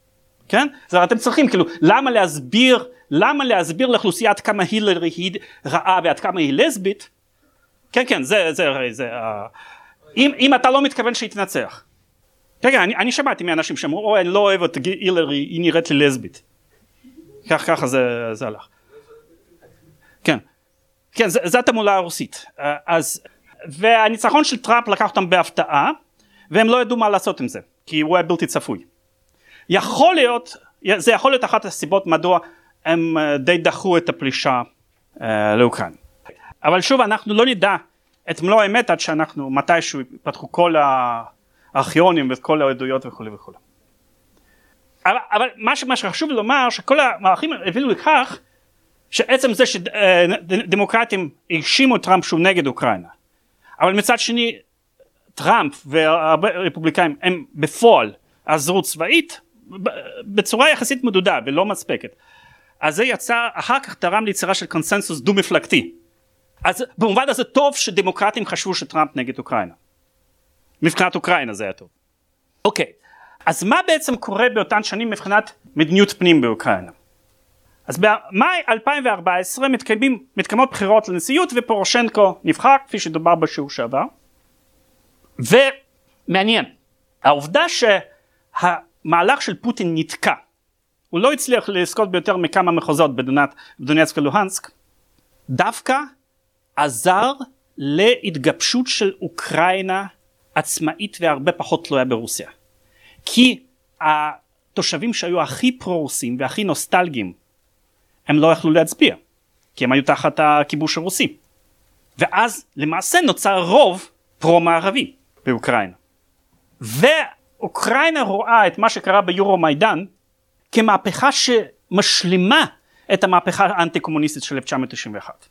כן? אז אתם צריכים, כאילו, למה להסביר, למה להסביר לאוכלוסייה עד כמה הילרי היא רעה ועד כמה היא לסבית? כן, כן, זה, זה, זה, אם, אם אתה לא מתכוון שהיא תנצח. כן, כן, אני, אני שמעתי מאנשים שאמרו, אוי, אני לא אוהב את הילרי, היא נראית לי לסבית. כך, ככה זה, זה הלך. כן, כן, זה, זה התעמולה הרוסית. אז, והניצחון של טראמפ לקח אותם בהפתעה, והם לא ידעו מה לעשות עם זה, כי הוא היה בלתי צפוי. יכול להיות, זה יכול להיות אחת הסיבות מדוע הם די דחו את הפלישה אה, לאוקראינה. אבל שוב, אנחנו לא נדע את מלוא האמת עד שאנחנו מתישהו פתחו כל הארכיונים ואת כל העדויות וכו' וכו'. אבל, אבל מה, מה שחשוב לומר, שכל המערכים הביאו לכך, שעצם זה שדמוקרטים האשימו את טראמפ שהוא נגד אוקראינה, אבל מצד שני, טראמפ והרפובליקאים הם בפועל עזרו צבאית, בצורה יחסית מדודה ולא מספקת. אז זה יצא, אחר כך תרם ליצירה של קונסנזוס דו מפלגתי. אז במובן הזה טוב שדמוקרטים חשבו שטראמפ נגד אוקראינה. מבחינת אוקראינה זה היה טוב. אוקיי, אז מה בעצם קורה באותן שנים מבחינת מדיניות פנים באוקראינה? אז במאי אלפיים וארבע עשרה מתקיימים, מתקיימות בחירות לנשיאות ופורושנקו נבחר כפי שדובר בשיעור שעבר. ומעניין, העובדה שהמהלך של פוטין נתקע, הוא לא הצליח לזכות ביותר מכמה מחוזות בדונייצק ולוהנסק, דווקא עזר להתגבשות של אוקראינה עצמאית והרבה פחות תלויה ברוסיה. כי התושבים שהיו הכי פרו-רוסים והכי נוסטלגיים, הם לא יכלו להצביע, כי הם היו תחת הכיבוש הרוסי. ואז למעשה נוצר רוב פרו-מערבי באוקראינה. ואוקראינה רואה את מה שקרה ביורו-מיידן, כמהפכה שמשלימה את המהפכה האנטי-קומוניסטית של אלף תשע מאות תשעים ואחת.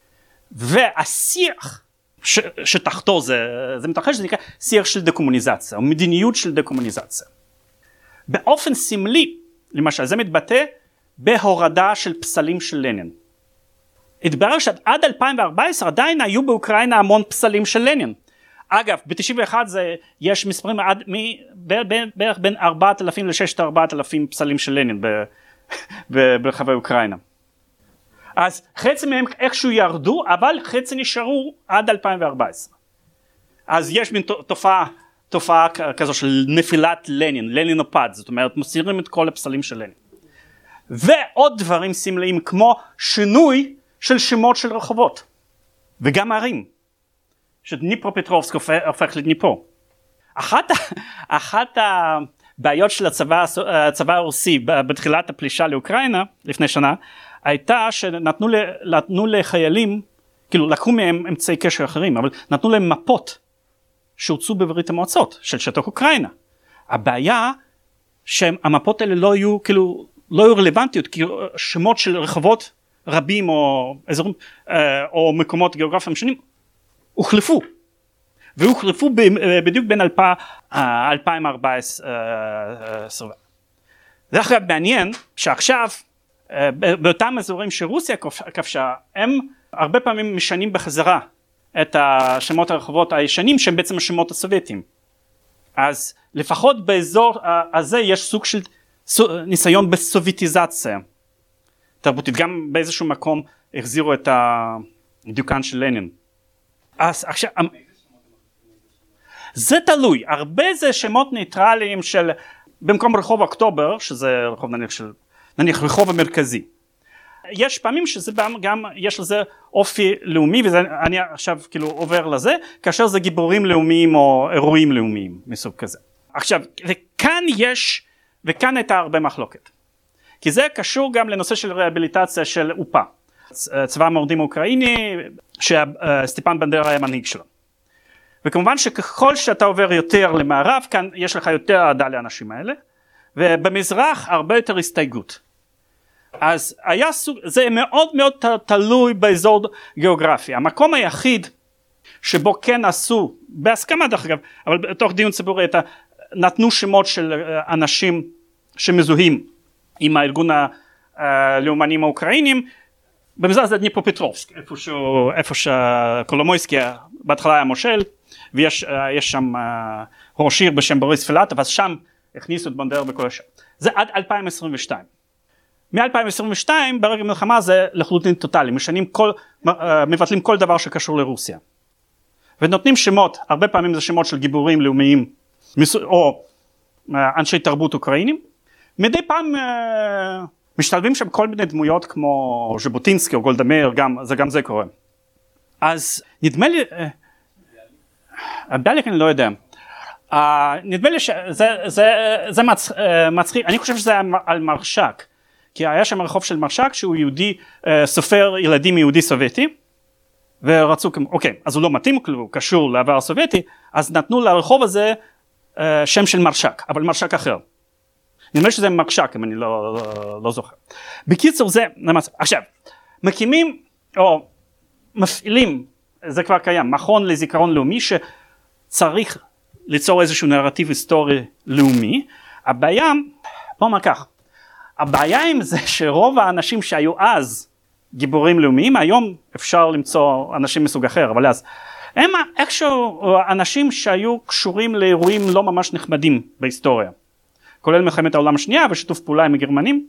והשיח ש, שתחתו זה, זה מתרחש, זה נקרא שיח של דקומוניזציה, או מדיניות של דקומוניזציה. באופן סמלי, למשל, זה מתבטא בהורדה של פסלים של לנין. התברר שעד אלפיים וארבע עשרה עדיין היו באוקראינה המון פסלים של לנין. אגב, ב-תשעים ואחת זה, יש מספרים עד, מ, בערך בין ארבעת אלפים ל-ששת ארבעת אלפים פסלים של לנין ב, ב, ברחבי אוקראינה. אז חצי מהם איכשהו ירדו, אבל חצי נשארו עד אלפיים וארבע עשרה. אז יש מין תופעה, תופעה כזו של נפילת לנין, לנינופד, זאת אומרת, מסירים את כל הפסלים של לנין. ועוד דברים סמליים כמו שינוי של שמות של רחובות, וגם ערים. שדניפרו-פטרובסק הופך לדניפרו. אחת, אחת הבעיות של הצבא, הצבא הרוסי בתחילת הפלישה לאוקראינה לפני שנה, הייתה שנתנו נתנו לחיילים, כאילו לקחו מהם אמצעי קשר אחרים, אבל נתנו להם מפות שהוצאו בברית המועצות של שטח אוקראינה. הבעיה שהמפות האלה לא היו, כאילו, לא היו רלוונטיות, כי שמות של רחובות רבים או אזורים או מקומות גיאוגרפיים שונים הוחלפו, והוחלפו בדיוק בין אלפיים וארבע עשרה. זה אחרי מעניין שעכשיו באותם אזורים שרוסיה כבשה, הם הרבה פעמים משנים בחזרה את השמות הרחובות הישנים שהם בעצם השמות הסובייטיים. אז לפחות באזור הזה יש סוג של ניסיון בסובייטיזציה תרבותית, גם באיזשהו מקום החזירו את הדיוקן של לנין. אז עכשיו, זה תלוי, הרבה זה שמות ניטרליים של, במקום רחוב אוקטובר, שזה רחוב נניח של, נניח רחוב המרכזי. יש פעמים שזה גם, יש לזה אופי לאומי, ואני עכשיו כאילו עובר לזה, כאשר זה גיבורים לאומיים או אירועים לאומיים מסוג כזה. עכשיו, וכאן יש, וכאן הייתה הרבה מחלוקת. כי זה קשור גם לנושא של ריאביליטציה של אופה. צבא המורדים האוקראיני, שסטיפן בנדרה היה מנהיג שלו. וכמובן שככל שאתה עובר יותר למערב, כאן יש לך יותר אהדה לאנשים האלה, ובמזרח הרבה יותר הסתייגות. אז היה סוג, זה מאוד מאוד תלוי באזור גיאוגרפי. המקום היחיד שבו כן עשו, בהסכמה דרך אגב, אבל בתוך דיון ציבורי, נתנו שמות של אנשים שמזוהים עם הארגון הלאומנים האוקראינים, במזרח זה דניפרו-פטרובסק, איפשהו, איפה שקולומויסקי בהתחלה היה מושל, ויש יש שם ראש עיר בשם בוריס פילטוב, אז שם הכניסו את בנדר בכל השאר. זה עד אלפיים עשרים ושתיים. מ-אלפיים עשרים ושתיים ברגע מלחמה זה לחלוטין טוטלי, משנים כל, מבטלים כל דבר שקשור לרוסיה. ונותנים שמות, הרבה פעמים זה שמות של גיבורים לאומיים, או אנשי תרבות אוקראינים. מדי פעם משתלבים שם כל מיני דמויות כמו ז'בוטינסקי או גולדה מאיר, גם, זה גם זה קורה. אז נדמה לי, ביאליק אני לא יודע, Uh, נדמה לי שזה זה, זה מצ, uh, מצחיק, אני חושב שזה היה על מרשק, כי היה שם רחוב של מרשק שהוא יהודי, uh, סופר ילדים יהודי סובייטי, ורצו, אוקיי, אז הוא לא מתאים, הוא קשור לעבר הסובייטי, אז נתנו לרחוב הזה uh, שם של מרשק, אבל מרשק אחר. נדמה לי שזה מרשק, אם אני לא, לא, לא זוכר. בקיצור זה, עכשיו, מקימים, או מפעילים, זה כבר קיים, מכון לזיכרון לאומי שצריך ליצור איזשהו נרטיב היסטורי לאומי. הבעיה, בוא נאמר כך, הבעיה עם זה שרוב האנשים שהיו אז גיבורים לאומיים, היום אפשר למצוא אנשים מסוג אחר, אבל אז הם איכשהו אנשים שהיו קשורים לאירועים לא ממש נחמדים בהיסטוריה, כולל מלחמת העולם השנייה ושיתוף פעולה עם הגרמנים.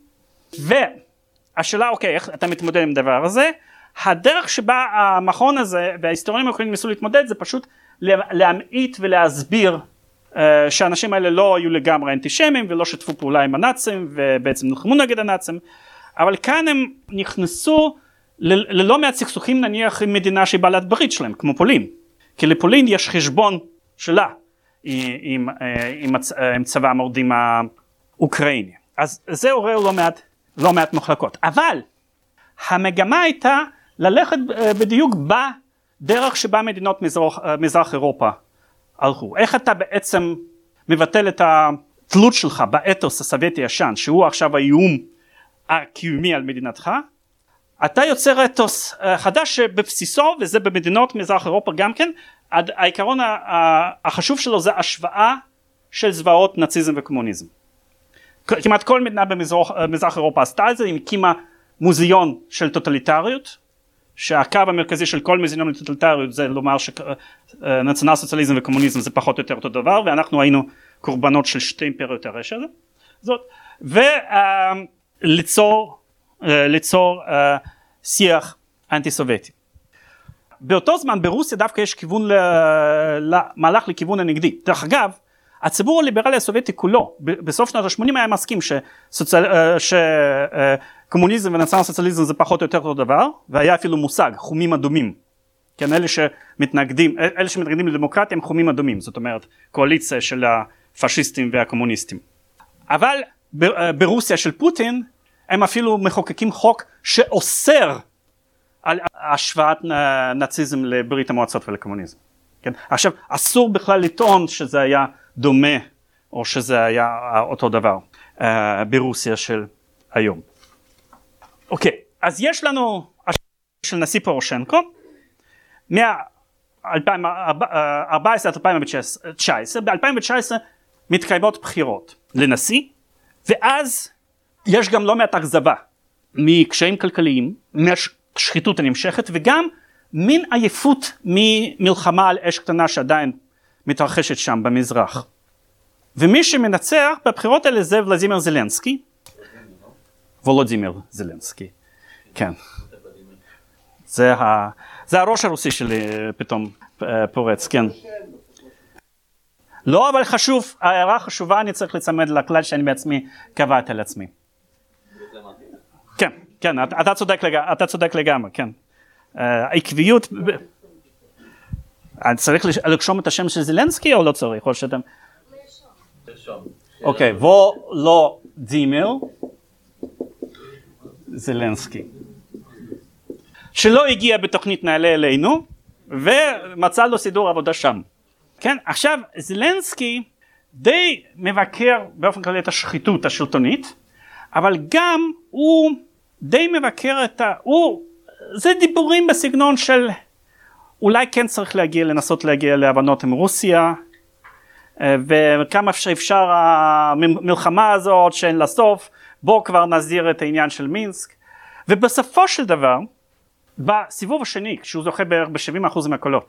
והשאלה, אוקיי, איך אתה מתמודד עם הדבר הזה? הדרך שבה המכון הזה וההיסטוריונים האוקראינים ניסו להתמודד זה פשוט להמעיט ולהסביר uh, שהאנשים האלה לא היו לגמרי אנטישמים ולא שתפו פעולה עם הנאצים ובעצם נלחמו נגד הנאצים, אבל כאן הם נכנסו ל- ללא מעט סכסוכים נניח עם מדינה שהיא בעלת ברית שלהם כמו פולין, כי לפולין יש חשבון שלה עם, עם, עם, עם צבא המורדים האוקראיני, אז זה עורר לא מעט, לא מעט מחלקות, אבל המגמה הייתה ללכת בדיוק בה דרך שבה מדינות מזרח, מזרח אירופה הלכו. איך אתה בעצם מבטל את התלות שלך באתוס הסובייטי ישן, שהוא עכשיו האיום הקיומי על מדינתך, אתה יוצר אתוס חדש שבבסיסו, וזה במדינות מזרח אירופה גם כן, העיקרון החשוב שלו זה השוואה של זוועות נאציזם וקומוניזם. כמעט כל מדינה במזרח אירופה עשתה את זה, היא הקימה מוזיאון של טוטליטריות, שהקו המרכזי של כל מזינים לטוטליטריות זה לומר שנציונל סוציאליזם וקומוניזם זה פחות או יותר אותו דבר, ואנחנו היינו קורבנות של שתי אימפריות הרשע הזאת, וליצור ליצור שיח אנטי סובייטי. באותו זמן ברוסיה דווקא יש כיוון למהלך לכיוון הנגדי. דרך אגב, הציבור הליברלי הסובייטי כולו בסוף שנות ה-שמונים היה מסכים שקומוניזם ונציונל סוציאליזם זה פחות או יותר אותו דבר, והיה אפילו מושג חומים אדומים. כן, אלה שמתנגדים, אלה שמתנגדים לדמוקרטיה הם חומים אדומים, זאת אומרת קואליציה של הפשיסטים והקומוניסטים. אבל ברוסיה של פוטין הם אפילו מחוקקים חוק שאוסר על השוואת נאציזם לברית המועצות ולקומוניזם. כן? עכשיו אסור בכלל לטעון שזה היה דומה או שזה היה אותו דבר uh, ברוסיה של היום. אוקיי, אז יש לנו השאלה של נשיא פורושנקו מ-אלפיים וארבע עשרה עד אלפיים ותשע עשרה. ב-אלפיים ותשע עשרה מתקיימות בחירות לנשיא, ואז יש גם לא מעט אכזבה מקשיים כלכליים, מהשחיתות הנמשכת, וגם מין עייפות ממלחמה על אש קטנה שעדיין מתרחשת שם במזרח. ומי שמנצח בבחירות האלה זה ולדימיר זלנסקי. וולודימיר זלנסקי, כן. זה, ה... זה הראש הרוסי שלי פתאום פורץ, כן. לא, אבל חשוב, הערה חשובה, אני צריך לצמד לכלל שאני בעצמי קבעת על עצמי. כן, כן, אתה צודק לגמרי, אתה צודק לגמרי, כן. העקביות, אני צריך לרשום את השם של זלנסקי או לא צריך? או שאתם... אוקיי, וולודימיר זלנסקי. שלא הגיע בתוכנית נעלה אלינו, ומצא לו סידור עבודה שם. כן, עכשיו זלנסקי די מבקר באופן כללי את השחיתות השלטונית, אבל גם הוא די מבקר את ה... הוא... זה דיבורים בסגנון של אולי כן צריך להגיע, לנסות להגיע להבנות עם רוסיה, וכמה שאפשר המלחמה הזאת שאין לה סוף, בוא כבר נסדיר את העניין של מינסק, ובסופו של דבר, בסיבוב השני, כשהוא זוכה בערך ב-שבעים אחוז מהקולות,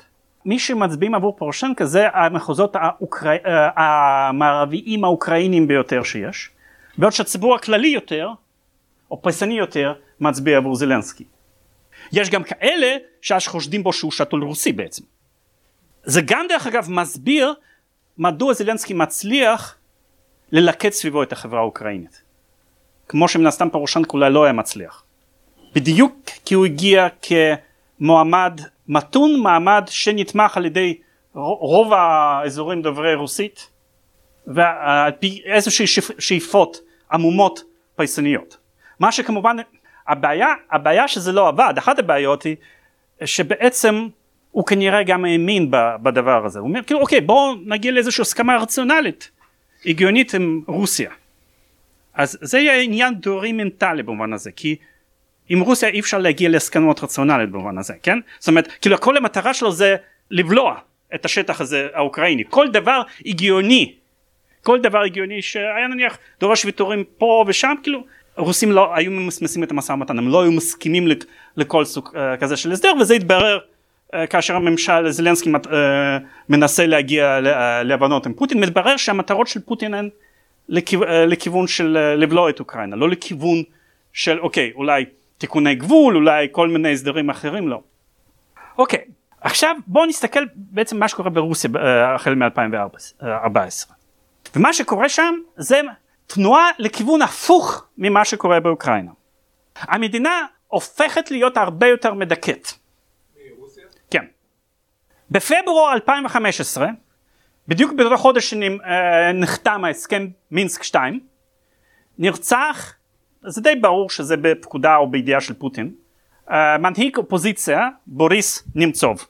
מי שמצביעים עבור פורושנקו זה המחוזות האוקר... המערביים האוקראינים ביותר שיש, בעוד שהציבור הכללי יותר, או פייסני יותר, מצביע עבור זלנסקי. יש גם כאלה שחושדים בו שהוא שתול רוסי בעצם. זה גם דרך אגב מסביר מדוע זלנסקי מצליח ללכד סביבו את החברה האוקראינית. כמו שמן הסתם פורושנקו אולי לא היה מצליח. בדיוק כי הוא הגיע כמועמד מתון, מעמד שנתמך על ידי רוב האזורים דוברי רוסית, ועל פי איזושהי שאיפות עמומות פייסניות. מה שכמובן, הבעיה, הבעיה שזה לא עבד, אחת הבעיות היא שבעצם הוא כנראה גם האמין בדבר הזה. הוא אומר, כאילו, אוקיי, בואו נגיע לאיזושהי הסכמה רציונלית, הגיונית עם רוסיה. אז זה יהיה עניין דורי מנטלי במובן הזה, כי עם רוסיה אי אפשר להגיע להסכמות רציונלית במובן הזה, כן? זאת אומרת, כאילו כל המטרה שלו זה לבלוע את השטח הזה האוקראיני. כל דבר הגיוני, כל דבר הגיוני שהיה נניח דורש ויתורים פה ושם, כאילו הרוסים לא היו ממסמסים את המשא ומתן, הם לא היו מסכימים לכל סוג כזה של הסדר, וזה התברר כאשר הממשל זלנסקי מנסה להגיע להבנות עם פוטין, מתברר שהמטרות של פוטין הן לכיוון של לבלוע את אוקראינה, לא לכיוון של אוקיי, אולי תיקוני גבול, אולי כל מיני הסדרים אחרים, לא. אוקיי, עכשיו בואו נסתכל בעצם מה שקורה ברוסיה החל מ-אלפיים וארבע עשרה. ומה שקורה שם זה תנועה לכיוון הפוך ממה שקורה באוקראינה. המדינה הופכת להיות הרבה יותר מדכאת. מרוסיה? כן. בפברואר אלפיים וחמש עשרה, בדיוק באותו חודש שנחתם ההסכם מינסק שתיים, נרצח, זה די ברור שזה בפקודה או בידיעה של פוטין, מנהיג אופוזיציה בוריס נמצוב.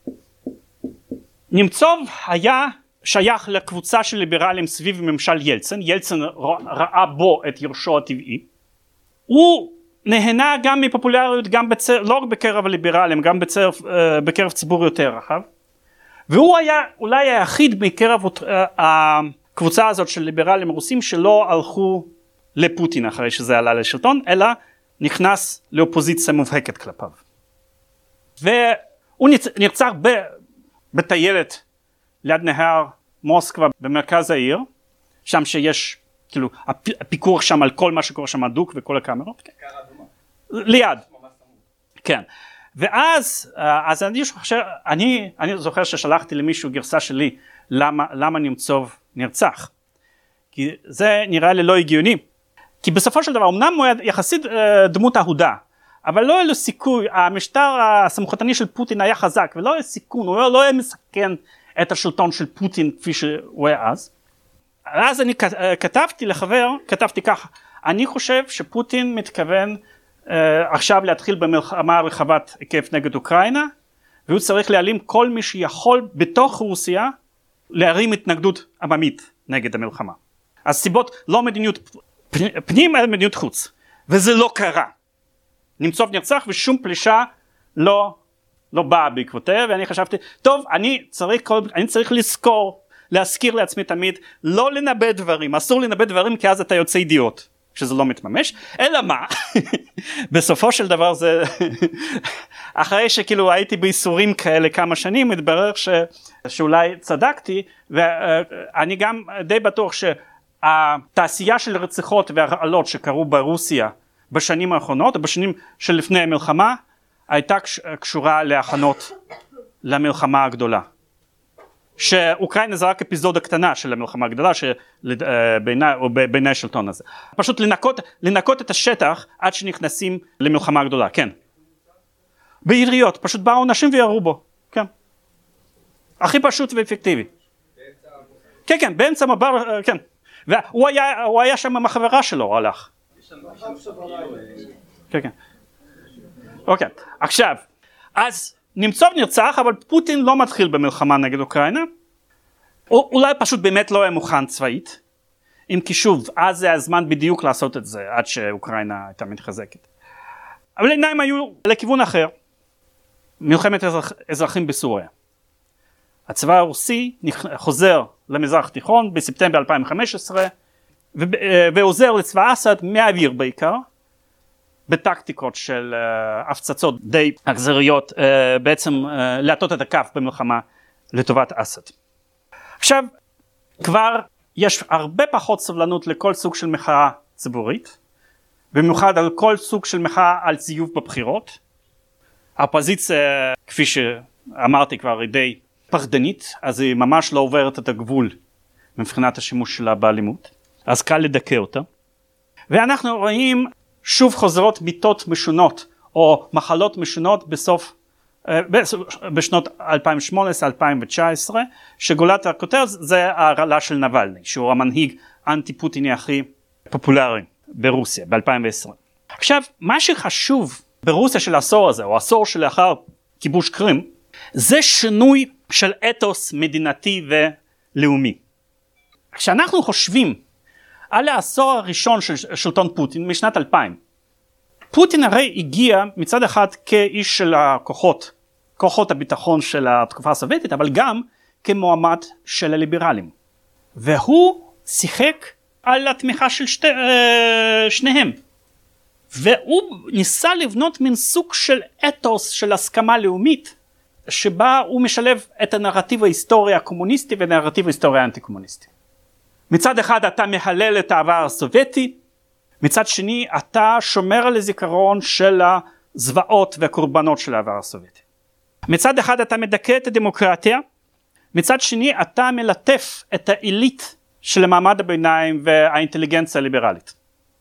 נמצוב היה שייך לקבוצה של ליברלים סביב ממשל ילצין, ילצין ראה בו את יורשו הטבעי, הוא נהנה גם מפופולריות, גם בצר, לא רק בקרב הליברלים, גם בצר, בקרב ציבור יותר רחב, והוא היה אולי היחיד מקרב הקבוצה הזאת של ליברלים רוסים שלא הלכו לפוטין אחרי שזה עלה לשלטון, אלא נכנס לאופוזיציה מובהקת כלפיו. והוא נרצח בטיילת ליד נהר מוסקבה במרכז העיר, שם שיש כאילו הפיקוח שם על כל מה שקורה שם הדוק וכל הקאמרות. ליד. כן. ואז אז אני חושב, אני, אני זוכר ששלחתי למישהו גרסה שלי למה, למה נמצוב נרצח. כי זה נראה לי לא הגיוני. כי בסופו של דבר, אמנם הוא היה יחסית דמות אהודה, אבל לא היה לו סיכוי, המשטר הסמכותני של פוטין היה חזק, ולא היה סיכון, הוא לא היה מסכן את השלטון של פוטין כפי שהוא היה אז. אז אני כתבתי לחבר, כתבתי ככה, אני חושב שפוטין מתכוון uh, עכשיו להתחיל במלחמה רחבת היקף נגד אוקראינה, והוא צריך להעלים כל מי שיכול בתוך רוסיה להרים התנגדות עממית נגד המלחמה. אז סיבות לא מדיניות פנים אלא מדיניות חוץ, וזה לא קרה. נמצוב נרצח ושום פלישה לא, לא באה בעקבותיה, ואני חשבתי, טוב, אני צריך, אני צריך לזכור, להזכיר לעצמי תמיד, לא לנבא דברים, אסור לנבא דברים כי אז אתה יוצא אידיוט, שזה לא מתממש, אלא מה? בסופו של דבר זה, אחרי שכאילו הייתי באיסורים כאלה כמה שנים, התברר ש, שאולי צדקתי, ואני גם די בטוח ש... התעשייה של רציחות והרעלות שקרו ברוסיה בשנים האחרונות, או בשנים שלפני המלחמה, הייתה קשורה להכנות למלחמה הגדולה. שאוקראינה זה רק אפיזודה קטנה של המלחמה הגדולה בעיני השלטון הזה. פשוט לנקות, לנקות את השטח עד שנכנסים למלחמה הגדולה, כן. בעיריות, פשוט באו אנשים וירו בו, כן. הכי פשוט ואפקטיבי. כן, כן, באמצע מב"ר, כן. והוא היה, הוא היה שם עם החברה שלו, הוא הלך. כן, כן. אוקיי, עכשיו, אז נמצוב נרצח, אבל פוטין לא מתחיל במלחמה נגד אוקראינה. אולי פשוט באמת לא היה מוכן צבאית. אם כי שוב, אז זה הזמן בדיוק לעשות את זה, עד שאוקראינה הייתה מתחזקת. אבל עיניים היו לכיוון אחר. מלחמת אזרח, אזרחים בסוריה. הצבא הרוסי חוזר למזרח תיכון בספטמבר אלפיים וחמש עשרה ועוזר לצבא אסד מהאוויר בעיקר בטקטיקות של uh, הפצצות די אכזריות, uh, בעצם uh, להטות את הכף במלחמה לטובת אסד. עכשיו, כבר יש הרבה פחות סבלנות לכל סוג של מחאה ציבורית, במיוחד על כל סוג של מחאה על זיוף בבחירות. האופוזיציה, כפי שאמרתי כבר, היא די פחדנית, אז היא ממש לא עוברת את הגבול מבחינת השימוש שלה באלימות, אז קל לדכא אותה. ואנחנו רואים שוב חוזרות מיתות משונות, או מחלות משונות בסוף, בשנות אלפיים ושמונה עשרה אלפיים תשע עשרה, שגולת הכותרת זה ההרעלה של נבלני, שהוא המנהיג אנטי-פוטיני הכי פופולרי ברוסיה ב-אלפיים ועשרים. עכשיו, מה שחשוב ברוסיה של העשור הזה, או העשור שלאחר כיבוש קרים, זה שינוי של אתוס מדינתי ולאומי. כשאנחנו חושבים על העשור הראשון של שלטון פוטין משנת אלפיים, פוטין הרי הגיע מצד אחד כאיש של הכוחות, כוחות הביטחון של התקופה הסובייטית, אבל גם כמועמד של הליברלים. והוא שיחק על התמיכה של שתי, שניהם. והוא ניסה לבנות מין סוג של אתוס של הסכמה לאומית, שבה הוא משלב את הנרטיב ההיסטורי הקומוניסטי ונרטיב ההיסטורי האנטי-קומוניסטי. מצד אחד אתה מהלל את העבר הסובייטי, מצד שני אתה שומר על הזיכרון של הזוועות והקורבנות של העבר הסובייטי. מצד אחד אתה מדכא את הדמוקרטיה, מצד שני אתה מלטף את העילית של מעמד הביניים והאינטליגנציה הליברלית.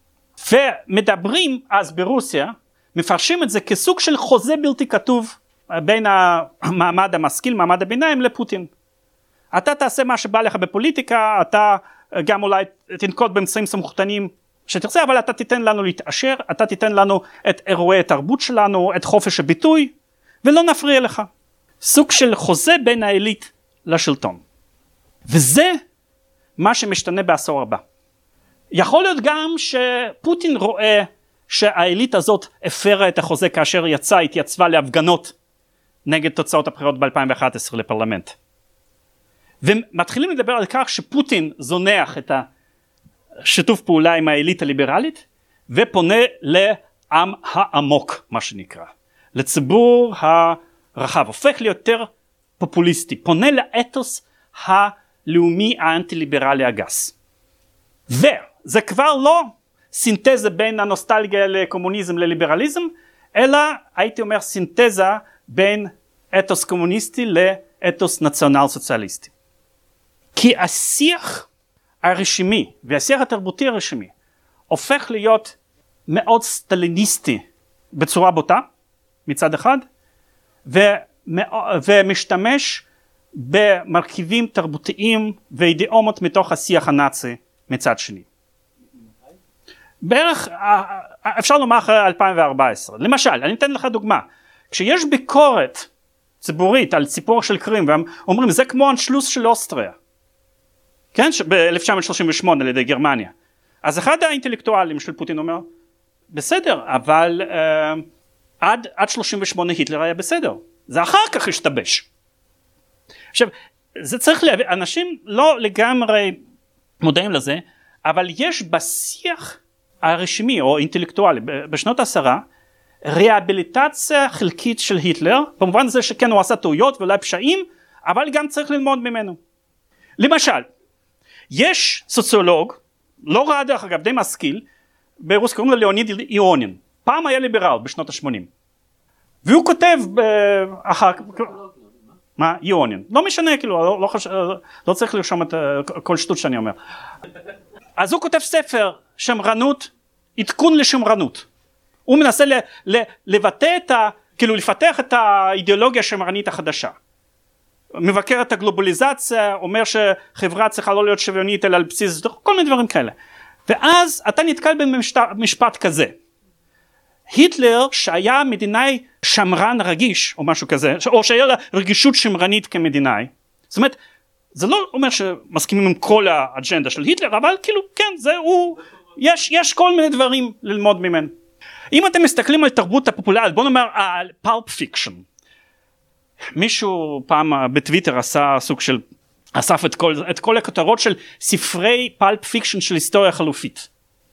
ומדברים אז ברוסיה, מפרשים את זה כסוג של חוזה בלתי כתוב בין המעמד המשכיל, מעמד הביניים, לפוטין. אתה תעשה מה שבא לך בפוליטיקה, אתה גם אולי תנקוט באמצעים סמכותניים שתרצה, אבל אתה תיתן לנו להתעשר, אתה תיתן לנו את אירועי התרבות שלנו, את חופש הביטוי, ולא נפריע לך. סוג של חוזה בין העילית לשלטון. וזה מה שמשתנה בעשור הבא. יכול להיות גם שפוטין רואה שהעילית הזאת הפרה את החוזה כאשר יצא, התייצבה להפגנות נגד תוצאות הבחירות ב-אלפיים ואחת עשרה לפרלמנט. ומתחילים לדבר על כך שפוטין זונח את השיתוף פעולה עם העילית הליברלית, ופונה לעם העמוק, מה שנקרא, לציבור הרחב, הופך ליותר פופוליסטי, פונה לאתוס הלאומי האנטי-ליברלי הגס. וזה כבר לא סינתזה בין הנוסטלגיה לקומוניזם לליברליזם, אלא הייתי אומר סינתזה בין אתוס קומוניסטי לאתוס נציונל סוציאליסטי. כי השיח הרשמי והשיח התרבותי הרשמי הופך להיות מאוד סטליניסטי בצורה בוטה מצד אחד, ומשתמש במרכיבים תרבותיים ואידיאומות מתוך השיח הנאצי מצד שני. בערך, אפשר לומר אחרי אלפיים וארבע עשרה. למשל, אני אתן לך דוגמה. כשיש ביקורת ציבורית על סיפור של קרים, ואומרים זה כמו אנשלוס של אוסטריה, כן? ב-אלף תשע מאות שלושים ושמונה על ידי גרמניה. אז אחד האינטלקטואלים של פוטין אומר, בסדר, אבל אה, עד, עד שלושים ושמונה היטלר היה בסדר. זה אחר כך השתבש. עכשיו, זה צריך להבין, אנשים לא לגמרי מודעים לזה, אבל יש בשיח הרשמי או אינטלקטואלי בשנות העשרה, ריאביליטציה חלקית של היטלר, במובן זה שכן הוא עשה טעויות ואולי פשעים, אבל גם צריך ללמוד ממנו. למשל, יש סוציולוג, לא רע דרך אגב, די משכיל, ברוסיה קוראים לו ליאוניד איונין, פעם היה ליברל בשנות ה-שמונים, והוא כותב אחר מה? איונין. לא משנה, כאילו, לא, לא, חש... לא צריך לרשום את כל שטות שאני אומר. אז הוא כותב ספר, שמרנות, עדכון לשמרנות. הוא מנסה ל... ל... לבטא את ה... כאילו, לפתח את האידיאולוגיה השמרנית החדשה. מבקר את הגלובליזציה, אומר שחברה צריכה לא להיות שוויונית, אלא על בסיס, כל מיני דברים כאלה. ואז אתה נתקל במשפט כזה. היטלר שהיה מדינאי שמרן רגיש או משהו כזה, או שהיה לה רגישות שמרנית כמדינאי, זאת אומרת זה לא אומר שמסכימים עם כל האג'נדה של היטלר, אבל כאילו כן, זה הוא, יש, יש כל מיני דברים ללמוד ממנו. אם אתם מסתכלים על תרבות הפופולרית, בוא נאמר על פולפ פיקשן, מישהו פעם בטוויטר עשה סוג של, אסף את כל, את כל הכותרות של ספרי פולפ פיקשן של היסטוריה חלופית.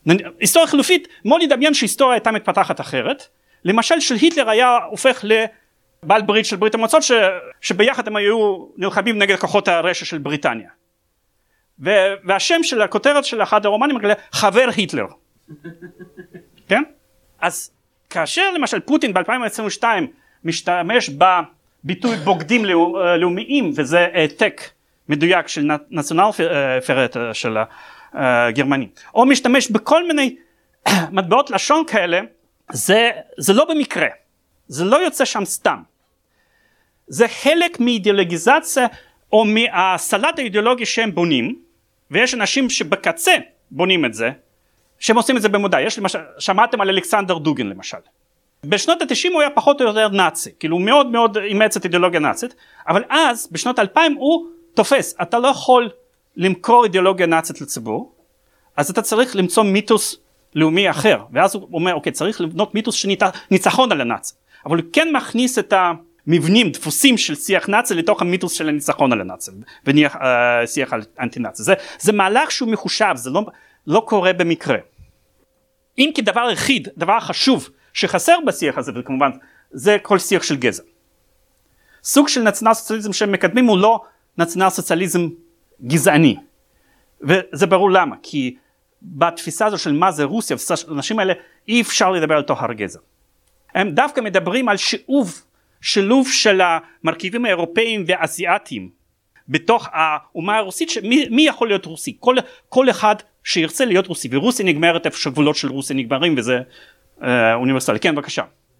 היסטוריה חילופית, מאוד לדמיין שהיסטוריה הייתה מתפתחת אחרת, למשל של היטלר היה הופך לבעל ברית של ברית המועצות, ש... שביחד הם היו נלחמים נגד כוחות הרשע של בריטניה. ו... והשם של הכותרת של אחד הרומנים, חבר היטלר. כן? אז כאשר למשל פוטין ב-אלפיים עשרים ושתיים משתמש בביטוי בוגדים לאומיים, וזה העתק מדויק של נציונל פרט של הגרמנים, או משתמש בכל מיני מטבעות לשון כאלה, זה, זה לא במקרה, זה לא יוצא שם סתם, זה חלק מאידיאולוגיזציה או מהסלט האידיאולוגי שהם בונים, ויש אנשים שבקצה בונים את זה, שהם עושים את זה במודע. יש למשל, שמעתם על אלכסנדר דוגן למשל, בשנות ה-תשעים הוא היה פחות או יותר נאצי, כאילו הוא מאוד מאוד אימץ את אידיאולוגיה נאצית, אבל אז בשנות האלפיים הוא תופס, אתה לא יכול למכור אידיאולוגיה נאצית לציבור, אז אתה צריך למצוא מיתוס לאומי אחר, ואז הוא אומר, אוקיי, צריך לבנות מיתוס שניצחון על הנאצי, אבל הוא כן מכניס את המבנים, דפוסים של שיח נאצי לתוך המיתוס של הניצחון על הנאצי, ונהיה uh, שיח אנטי נאצי. זה, זה מהלך שהוא מחושב, זה לא, לא קורה במקרה. אם כדבר יחיד, דבר חשוב שחסר בשיח הזה, וכמובן זה כל שיח של גזע. סוג של נציונל סוציאליזם שהם מקדמים הוא לא נציונל סוציאליזם גזעני, וזה ברור למה, כי בתפיסה הזו של מה זה רוסיה, האנשים האלה אי אפשר לדבר על טוהר גזע. הם דווקא מדברים על שילוב, שילוב של המרכיבים האירופאים והאסיאתיים בתוך האומה הרוסית, שמי מי יכול להיות רוסי? כל, כל אחד שירצה להיות רוסי, ורוסיה נגמרת איפה שהגבולות של רוסיה נגמרים, וזה אה, אוניברסלי. כן, בבקשה.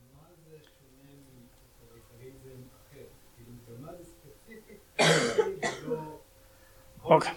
אוקיי.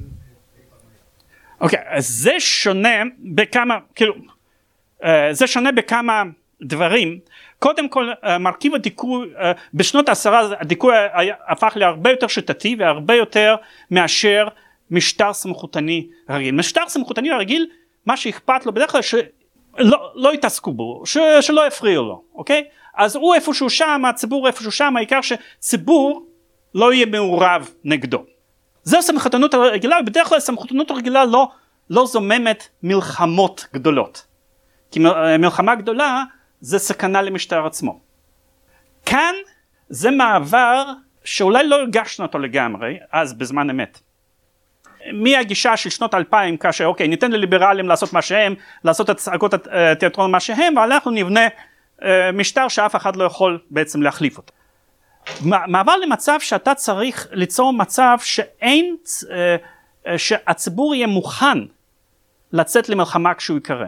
אוקיי, אז זה שונה בכמה, כאילו, זה שונה בכמה דברים. קודם כל, מרכיב הדיכוי, בשנות העשרה הדיכוי הפך להרבה יותר שיטתי והרבה יותר מאשר משטר סמכותני רגיל. משטר סמכותני רגיל, מה שאכפת לו בדרך כלל שלא לא יתעסקו בו, ש, שלא יפריעו לו, אוקיי? אז הוא איפשהו שם, הציבור איפשהו שם, העיקר שציבור לא יהיה מעורב נגדו. זו סמכותנות הרגילה, ובדרך כלל סמכותנות הרגילה לא, לא זוממת מלחמות גדולות. כי מלחמה גדולה זה סכנה למשטר עצמו. כאן זה מעבר שאולי לא הרגשנו אותו לגמרי, אז בזמן אמת. מהגישה של שנות אלפיים, כאשר אוקיי, ניתן לליברלים לעשות מה שהם, לעשות את הצגות התיאטרון מה שהם, ואנחנו נבנה משטר שאף אחד לא יכול בעצם להחליף אותו. מעבר למצב שאתה צריך ליצור מצב שאין, שהציבור יהיה מוכן לצאת למלחמה כשהוא יקרה.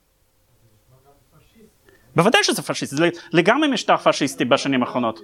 בוודאי שזה פשיסטי, זה לגמרי משטר פשיסטי בשנים האחרונות.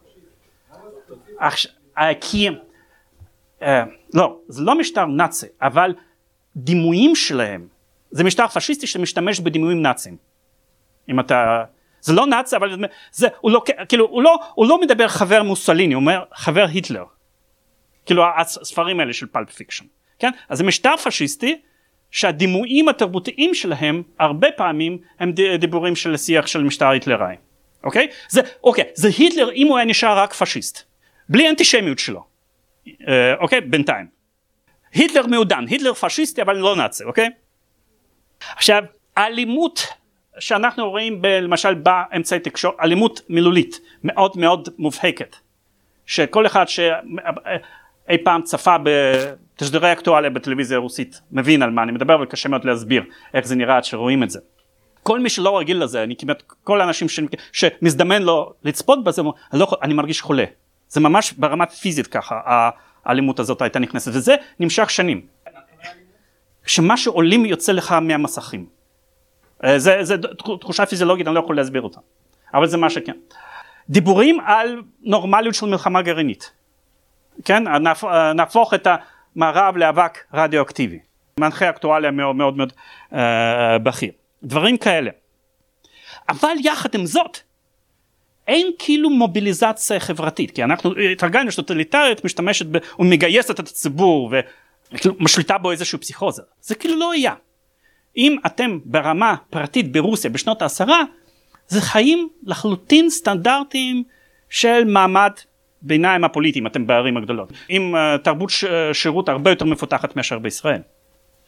כי, לא, זה לא משטר נאצי, אבל דימויים שלהם, זה משטר פשיסטי שמשתמש בדימויים נאציים. אם אתה... זה לא נאצי, אבל זה, הוא לא, כאילו, הוא לא, הוא לא מדבר חבר מוסוליני, הוא אומר חבר היטלר. כאילו, הספרים האלה של פלפ פיקשן, כן? אז זה משטר פשיסטי, שהדימויים התרבותיים שלהם, הרבה פעמים, הם דיבורים של שיח של משטר היטלראי. אוקיי? זה, אוקיי, זה היטלר אם הוא היה נשאר רק פשיסט. בלי אנטישמיות שלו. אה, אוקיי? בינתיים. היטלר מעודן, היטלר פשיסטי, אבל לא נאצי, אוקיי? עכשיו, האלימות שאנחנו רואים למשל באמצעי תקשורת, אלימות מילולית מאוד מאוד מובהקת, שכל אחד שאי פעם צפה בתשדירי אקטואליה בטלוויזיה הרוסית מבין על מה אני מדבר, וקשה מאוד להסביר איך זה נראה עד שרואים את זה. כל מי שלא רגיל לזה, אני כמעט כל האנשים ש... שמזדמן לו לצפות בזה, אני, לא... אני מרגיש חולה. זה ממש ברמה פיזית ככה, האלימות הזאת הייתה נכנסת, וזה נמשך שנים. שמשהו עולים יוצא לך מהמסכים. זה, זה תחושה פיזיולוגית, אני לא יכול להסביר אותה. אבל זה מה שכן. דיבורים על נורמליות של מלחמה גרעינית. כן? נהפוך את המערב לאבק רדיואקטיבי. מנחה אקטואליה מאוד מאוד מאוד אה, בכיר. דברים כאלה. אבל יחד עם זאת, אין כאילו מוביליזציה חברתית. כי אנחנו התרגלנו שטוטליטרית משתמשת ב... ומגייסת את הציבור ומשליטה בו איזשהו פסיכוזה. זה כאילו לא היה. אם אתם ברמה פרטית ברוסיה בשנות העשרה, זה חיים לחלוטין סטנדרטיים של מעמד ביניים הפוליטיים, אתם בערים הגדולות. עם uh, תרבות ש- שירות הרבה יותר מפותחת מאשר בישראל.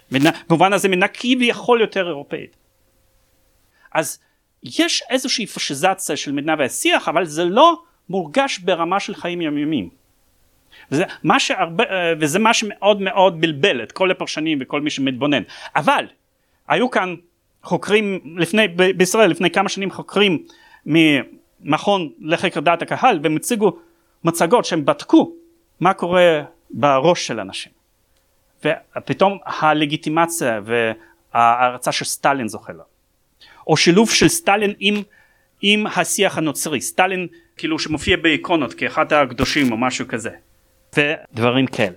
במובן הזה מדינה כביכול יותר אירופאית. אז יש איזושהי פשיזציה של מדינה והשיח, אבל זה לא מורגש ברמה של חיים יומיומיים. וזה מה שהרבה, וזה מה שמאוד מאוד בלבל את כל הפרשנים וכל מי שמתבונן. אבל היו כאן חוקרים לפני, ב- בישראל לפני כמה שנים חוקרים ממכון לחקר דעת הקהל, והם הציגו מצגות שהם בדקו מה קורה בראש של אנשים. ופתאום הלגיטימציה וההערצה של סטלין זוכה לה. או שילוב של סטלין עם, עם השיח הנוצרי. סטלין כאילו שמופיע באיקונות כאחד הקדושים או משהו כזה. ודברים כאלה.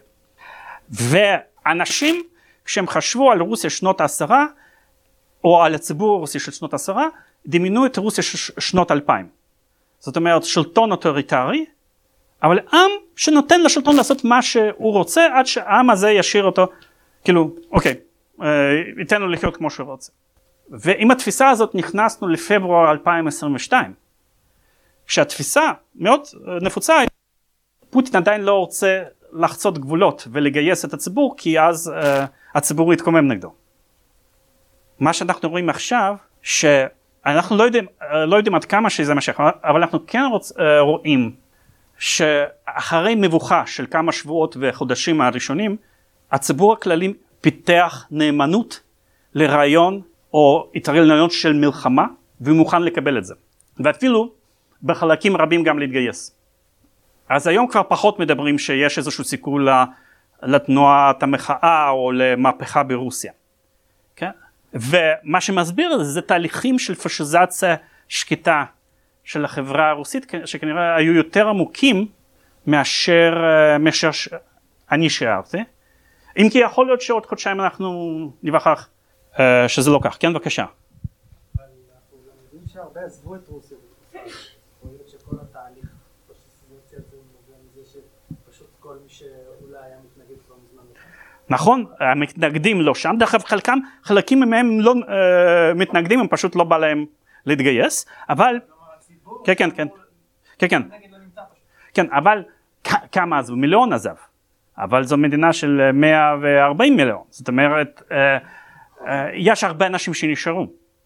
ואנשים כשהם חשבו על רוסיה שנות העשרה, או על הציבור הרוסי של שנות העשרה, דמיינו את רוסיה של שנות אלפיים. זאת אומרת שלטון אוטוריטרי, אבל עם שנותן לשלטון לעשות מה שהוא רוצה, עד שהעם הזה ישאיר אותו, כאילו, אוקיי, ייתן לו לחיות כמו שהוא רוצה. ועם התפיסה הזאת נכנסנו לפברואר אלפיים עשרים ושתיים, כשהתפיסה מאוד נפוצה, פוטין עדיין לא רוצה לחצות גבולות ולגייס את הציבור, כי אז uh, הציבור יתקומם נגדו. מה שאנחנו רואים עכשיו, שאנחנו לא יודעים, לא יודעים עד כמה שזה משך, אבל אנחנו כן רוצ, uh, רואים שאחרי מבוכה של כמה שבועות וחודשים הראשונים, הציבור הכללי פיתח נאמנות לרעיון או התרעיונות של מלחמה, והוא מוכן לקבל את זה. ואפילו בחלקים רבים גם להתגייס. אז היום כבר פחות מדברים שיש איזשהו סיכוי לתנועת המחאה או למהפכה ברוסיה. כן? ומה שמסביר את זה, זה תהליכים של פשיזציה שקטה של החברה הרוסית, שכנראה היו יותר עמוקים מאשר, מאשר אני שיערתי. אם כי יכול להיות שעוד חודשיים אנחנו נבחר שזה לא כך. כן, בבקשה. אבל אנחנו גם יודעים שהרבה עזבו את רוסיה. יכול להיות שכל התהליך פשיזציה הזה נובע מזה שפשוט כל מי שאולי היה מתנגד כבר מזמן. נכון, המתנגדים לא שם, דרך אגב חלקם, חלקים מהם לא uh, מתנגדים, הם פשוט לא בא להם להתגייס, אבל, כן, כן, כן, כן, כן, כן, אבל כמה עזבו? מיליון עזב, אבל זו מדינה של מאה וארבעים מיליון, זאת אומרת, uh, uh, יש הרבה אנשים שנשארו,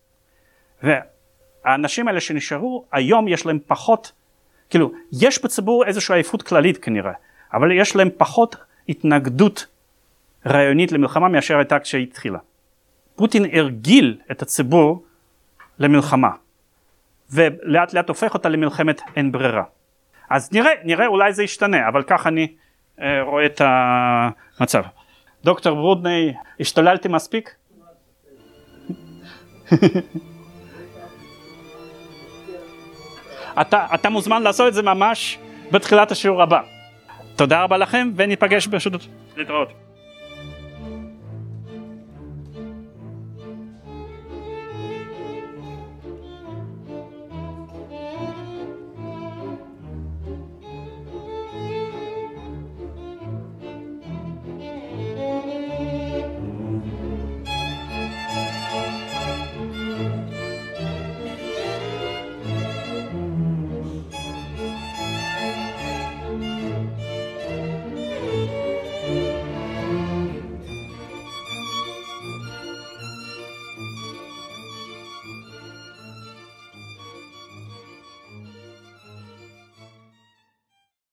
והאנשים האלה שנשארו, היום יש להם פחות, כאילו, יש בציבור איזושהי עייפות כללית כנראה, אבל יש להם פחות התנגדות רעיונית למלחמה מאשר הייתה כשהיא התחילה. פוטין הרגיל את הציבור למלחמה, ולאט לאט הופך אותה למלחמת אין ברירה. אז נראה, נראה אולי זה ישתנה, אבל כך אני אה, רואה את המצב. דוקטור ברודני, השתוללתי מספיק? אתה, אתה מוזמן לעשות את זה ממש בתחילת השיעור הבא. תודה רבה לכם, וניפגש ברשות להתראות.